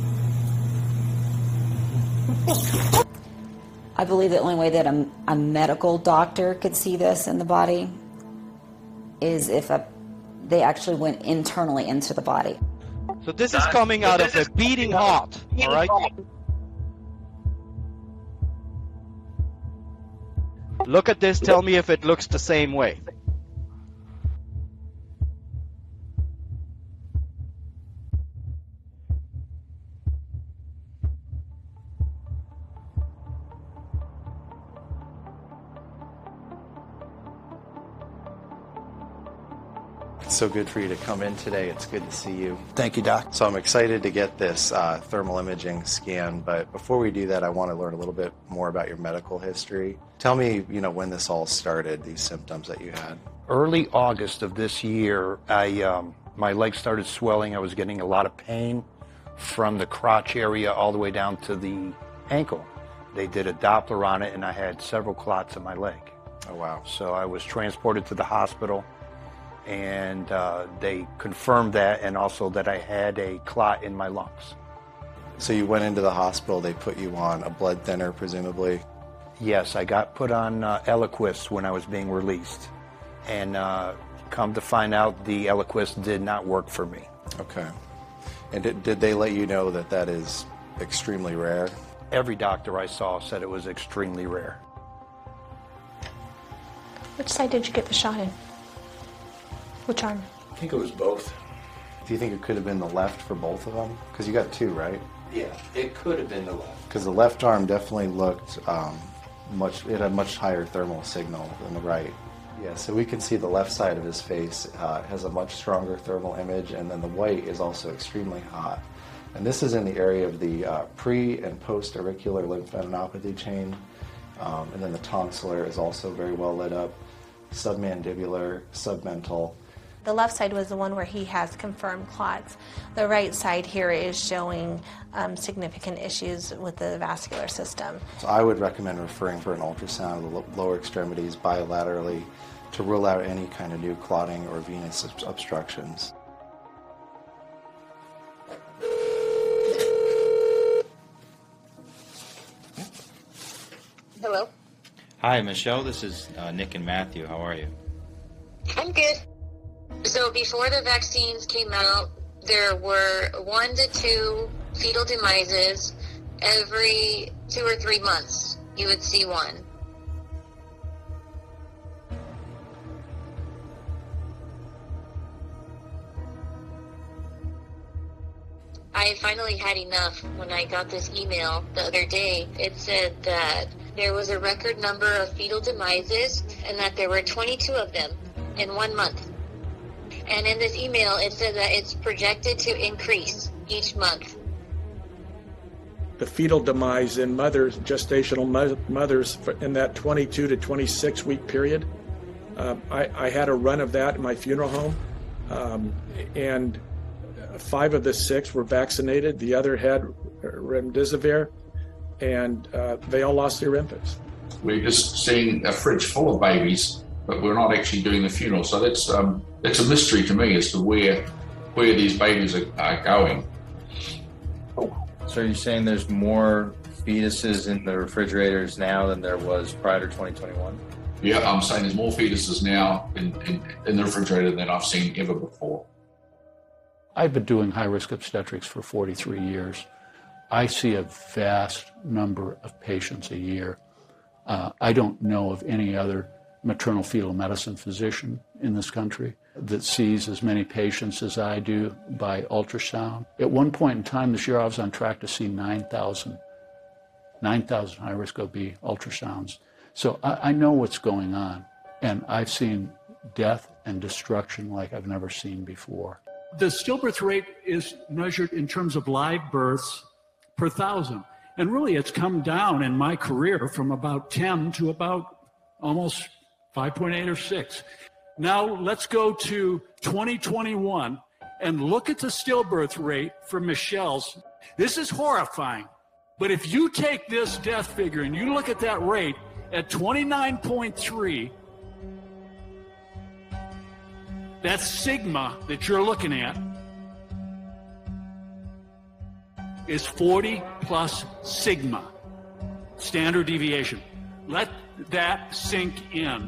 Speaker 1: I believe the only way that a medical doctor could see this in the body is if they actually went internally into the body.
Speaker 3: So this is coming out of a beating heart, all right? Look at this, tell me if it looks the same way.
Speaker 4: It's so good for you to come in today. It's good to see you.
Speaker 31: Thank you, Doc.
Speaker 4: So I'm excited to get this thermal imaging scan, but before we do that, I want to learn a little bit more about your medical history. Tell me, when this all started, these symptoms that you had.
Speaker 5: Early August of this year, my legs started swelling. I was getting a lot of pain from the crotch area all the way down to the ankle. They did a Doppler on it, and I had several clots in my leg.
Speaker 4: Oh, wow.
Speaker 5: So I was transported to the hospital, and they confirmed that, and also that I had a clot in my lungs.
Speaker 4: So you went into the hospital, they put you on a blood thinner, presumably?
Speaker 5: Yes, I got put on Eliquis when I was being released, and come to find out the Eliquis did not work for me.
Speaker 4: Okay. And did they let you know that that is extremely rare?
Speaker 5: Every doctor I saw said it was extremely rare.
Speaker 7: Which side did you get the shot in? Which arm?
Speaker 5: I think it was both.
Speaker 4: Do you think it could have been the left for both of them? Because you got two, right?
Speaker 5: Yeah, it could have been the left.
Speaker 4: Because the left arm definitely looked it had much higher thermal signal than the right. Yeah, so we can see the left side of his face has a much stronger thermal image, and then the white is also extremely hot. And this is in the area of the pre- and post-auricular lymphadenopathy chain. And then the tonsillar is also very well lit up, submandibular, submental.
Speaker 21: The left side was the one where he has confirmed clots. The right side here is showing significant issues with the vascular system.
Speaker 4: So I would recommend referring for an ultrasound of the lower extremities bilaterally to rule out any kind of new clotting or venous obstructions.
Speaker 6: Hello.
Speaker 8: Hi, Michelle. This is Nick and Matthew. How are you?
Speaker 6: I'm good. So before the vaccines came out, there were 1 to 2 fetal demises every 2 or 3 months. You would see one. I finally had enough when I got this email the other day. It said that there was a record number of fetal demises and that there were 22 of them in 1 month. And in this email, it said that it's projected to increase each month.
Speaker 11: The fetal demise in mothers, gestational mothers, in that 22 to 26 week period. I had a run of that in my funeral home, and 5 of the 6 were vaccinated. The other had remdesivir, and they all lost their infants.
Speaker 12: We're just seeing a fridge full of babies, but we're not actually doing the funeral. So that's a mystery to me as to where these babies are going.
Speaker 8: So you're saying there's more fetuses in the refrigerators now than there was prior to 2021?
Speaker 12: Yeah, I'm saying there's more fetuses now in the refrigerator than I've seen ever before.
Speaker 13: I've been doing high-risk obstetrics for 43 years. I see a vast number of patients a year. I don't know of any other maternal fetal medicine physician in this country that sees as many patients as I do by ultrasound. At one point in time this year, I was on track to see 9,000 high-risk OB ultrasounds. So I know what's going on, and I've seen death and destruction like I've never seen before.
Speaker 14: The stillbirth rate is measured in terms of live births per 1,000. And really, it's come down in my career from about 10 to about almost 5.8 or 6. Now, let's go to 2021 and look at the stillbirth rate for Michelle's. This is horrifying. But if you take this death figure and you look at that rate at 29.3, that sigma that you're looking at is 40 plus sigma, standard deviation. Let that sink in.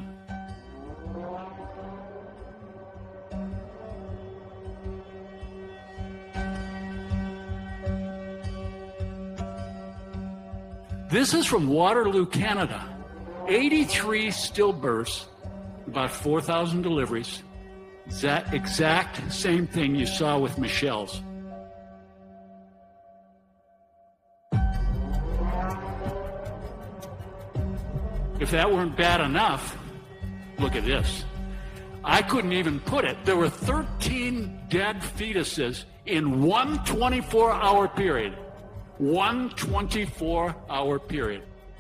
Speaker 14: This is from Waterloo, Canada. 83 stillbirths, about 4,000 deliveries. That exact same thing you saw with Michelle's. If that weren't bad enough, look at this. I couldn't even put it. There were 13 dead fetuses in one 24-hour period. One 24-hour period.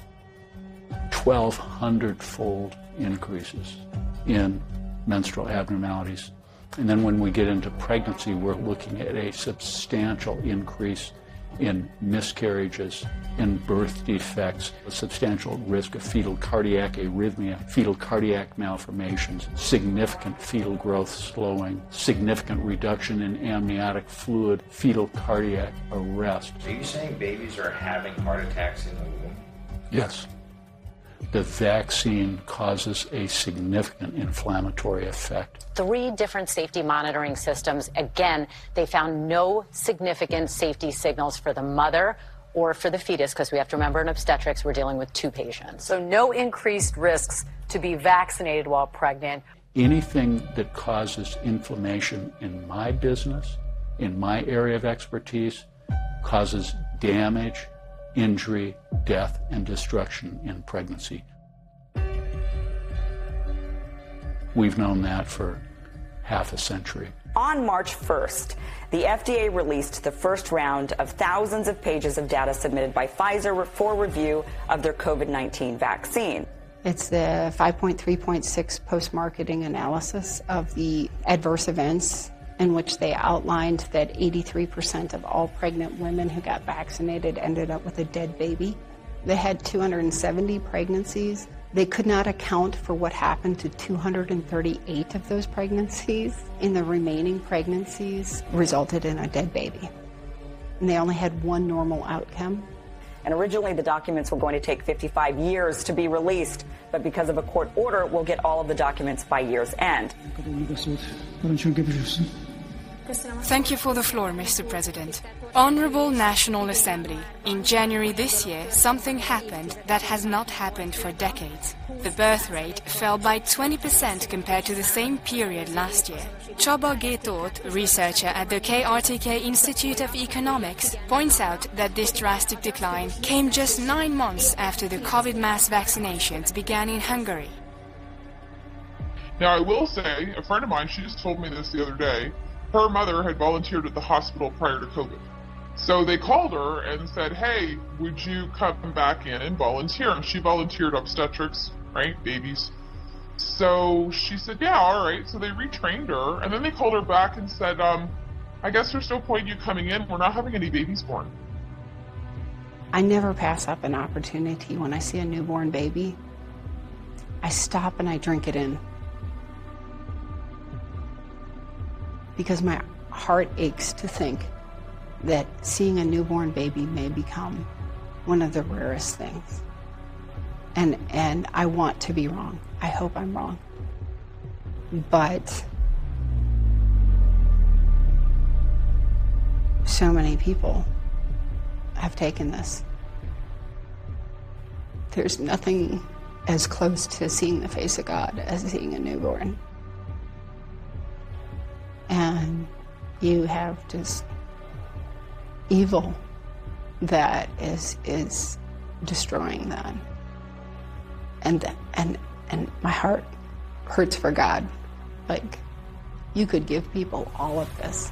Speaker 14: 1,200-fold increases in menstrual abnormalities. And then when we get into pregnancy, we're looking at a substantial increase in miscarriages, in birth defects, a substantial risk of fetal cardiac arrhythmia, fetal cardiac malformations, significant fetal growth slowing, significant reduction in amniotic fluid, fetal cardiac arrest.
Speaker 8: Are you saying babies are having heart attacks in the womb?
Speaker 13: Yes. The vaccine causes a significant inflammatory effect.
Speaker 15: 3 different safety monitoring systems. Again, they found no significant safety signals for the mother or for the fetus, because we have to remember in obstetrics, we're dealing with 2 patients.
Speaker 29: So no increased risks to be vaccinated while pregnant.
Speaker 13: Anything that causes inflammation in my business, in my area of expertise, causes damage, injury, death, and destruction in pregnancy. We've known that for half a century.
Speaker 16: On March 1st, the FDA released the first round of thousands of pages of data submitted by Pfizer for review of their COVID-19 vaccine.
Speaker 19: It's the 5.3.6 post-marketing analysis of the adverse events, in which they outlined that 83% of all pregnant women who got vaccinated ended up with a dead baby. They had 270 pregnancies They could not account for what happened to 238 of those pregnancies. In the remaining pregnancies resulted in a dead baby. And they only had one normal outcome.
Speaker 16: And originally the documents were going to take 55 years to be released, but because of a court order, we'll get all of the documents by year's end.
Speaker 2: Thank you for the floor, Mr. President. Honorable National Assembly, in January this year, something happened that has not happened for decades. The birth rate fell by 20% compared to the same period last year. Choba Getot, researcher at the KRTK Institute of Economics, points out that this drastic decline came just 9 months after the COVID mass vaccinations began in Hungary.
Speaker 9: Now, I will say, a friend of mine, she just told me this the other day, her mother had volunteered at the hospital prior to COVID. So they called her and said, hey, would you come back in and volunteer? And she volunteered obstetrics, right, babies. So she said, yeah, all right. So they retrained her, and then they called her back and said, I guess there's no point in you coming in. We're not having any babies born.
Speaker 19: I never pass up an opportunity when I see a newborn baby. I stop and I drink it in. Because my heart aches to think that seeing a newborn baby may become one of the rarest things. And I want to be wrong. I hope I'm wrong. But so many people have taken this. There's nothing as close to seeing the face of God as seeing a newborn. And you have just evil that is destroying that. And my heart hurts for God. Like, you could give people all of this.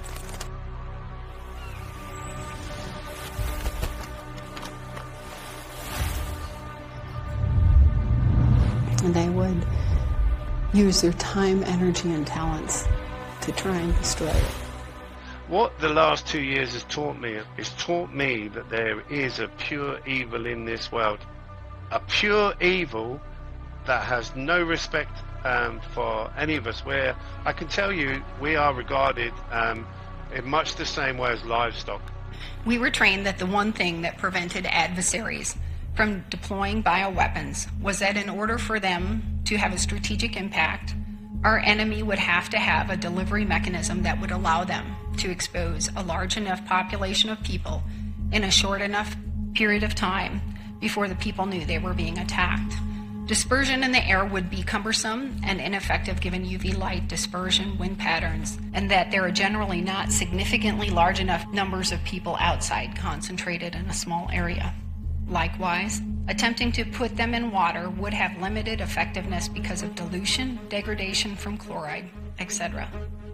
Speaker 19: And they would use their time, energy, and talents to try and destroy it.
Speaker 33: What the last 2 years has taught me that there is a pure evil in this world. A pure evil that has no respect for any of us, where I can tell you we are regarded in much the same way as livestock.
Speaker 19: We were trained that the one thing that prevented adversaries from deploying bioweapons was that in order for them to have a strategic impact, our enemy would have to have a delivery mechanism that would allow them to expose a large enough population of people in a short enough period of time before the people knew they were being attacked. Dispersion in the air would be cumbersome and ineffective given UV light dispersion, wind patterns, and that there are generally not significantly large enough numbers of people outside concentrated in a small area. Likewise, attempting to put them in water would have limited effectiveness because of dilution, degradation from chloride, etc.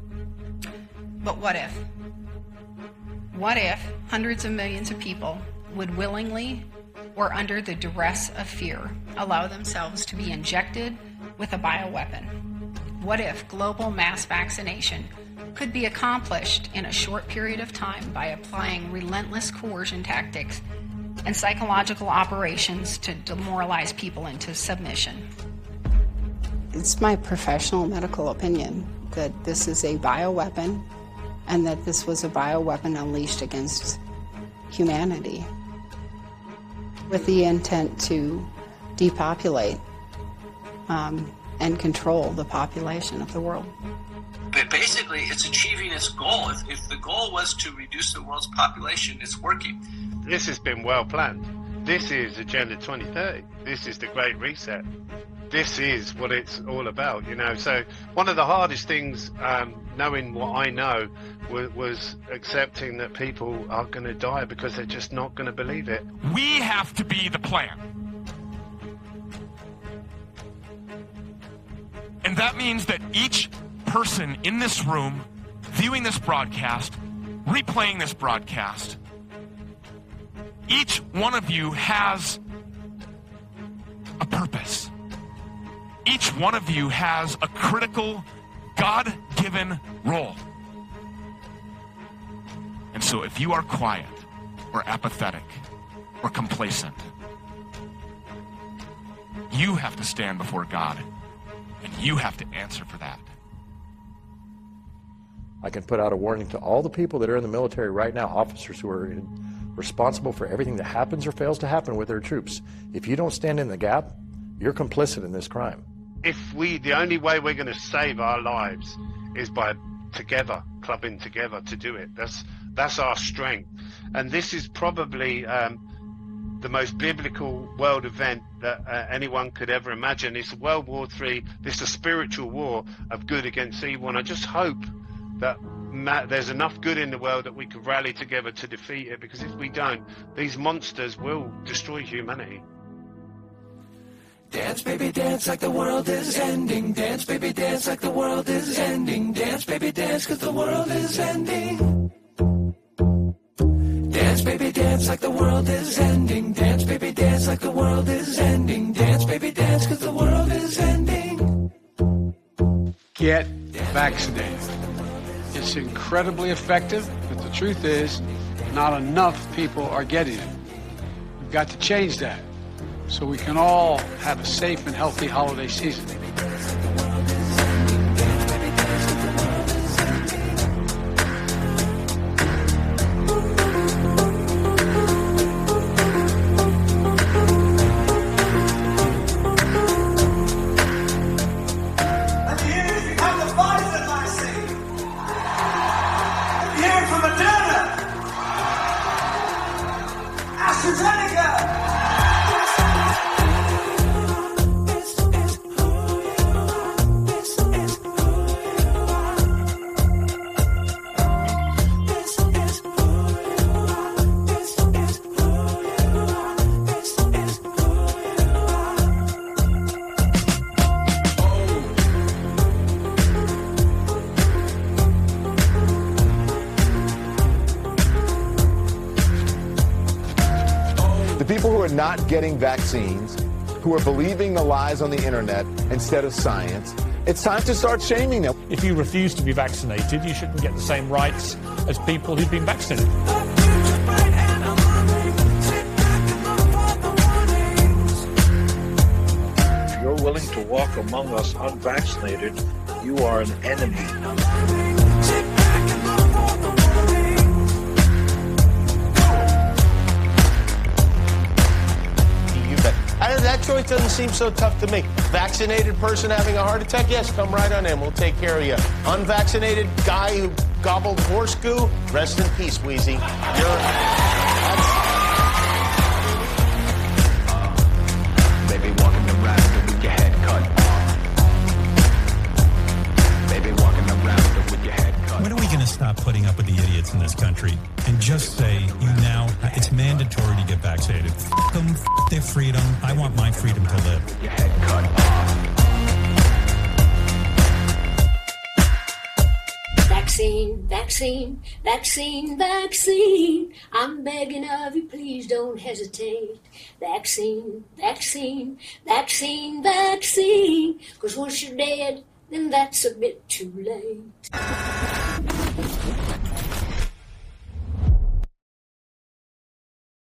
Speaker 19: But what if? What if hundreds of millions of people would willingly, or under the duress of fear, allow themselves to be injected with a bioweapon? What if global mass vaccination could be accomplished in a short period of time by applying relentless coercion tactics and psychological operations to demoralize people into submission? It's my professional medical opinion that this is a bioweapon and that this was a bioweapon unleashed against humanity with the intent to depopulate and control the population of the world.
Speaker 10: But basically, it's achieving its goal. If the goal was to reduce the world's population, it's working.
Speaker 33: This has been well planned. This is Agenda 2030. This is the Great Reset. This is what it's all about, you know. So one of the hardest things, knowing what I know, was accepting that people are going to die because they're just not going to believe it.
Speaker 17: We have to be the plan. And that means that each person in this room, viewing this broadcast, replaying this broadcast, each one of you has a purpose. Each one of you has a critical, God-given role. And so if you are quiet or apathetic or complacent, you have to stand before God, and you have to answer for that.
Speaker 1: I can put out a warning to all the people that are in the military right now, officers who are responsible for everything that happens or fails to happen with their troops. If you don't stand in the gap, you're complicit in this crime.
Speaker 33: The only way we're going to save our lives is by together, clubbing together to do it. That's our strength. And this is probably the most biblical world event that anyone could ever imagine. It's World War III. This is a spiritual war of good against evil. And I just hope that there's enough good in the world that we can rally together to defeat it, because if we don't, these monsters will destroy humanity.
Speaker 3: Dance, baby, dance like the world is ending. Dance, baby, dance like the world is ending. Dance, baby, dance, 'cause the world is ending. Dance, baby, dance like the world is ending. Dance, baby, dance like the world is ending. Dance, baby, dance, 'cause the world is ending.
Speaker 18: Get vaccinated. It's incredibly effective, but the truth is, not enough people are getting it. We've got to change that so we can all have a safe and healthy holiday season.
Speaker 20: People who are not getting vaccines, who are believing the lies on the internet instead of science, it's time to start shaming them.
Speaker 22: If you refuse to be vaccinated, you shouldn't get the same rights as people who've been vaccinated.
Speaker 23: If you're willing to walk among us unvaccinated, you are an enemy.
Speaker 24: That choice doesn't seem so tough to me. Vaccinated person having a heart attack, yes, come right on in. We'll take care of you. Unvaccinated guy who gobbled horse goo, rest in peace, Wheezy.
Speaker 3: Baby walking around with your head cut. Baby walking around with your head cut.
Speaker 25: When are we going to stop putting up with the idiots in this country and just say, it's mandatory to get vaccinated? F them, f their freedom. I want my freedom to live.
Speaker 3: Your head cut off.
Speaker 26: Vaccine, vaccine, vaccine, vaccine. I'm begging of you, please don't hesitate. Vaccine, vaccine, vaccine, vaccine. 'Cause once you're dead, then that's a bit too late.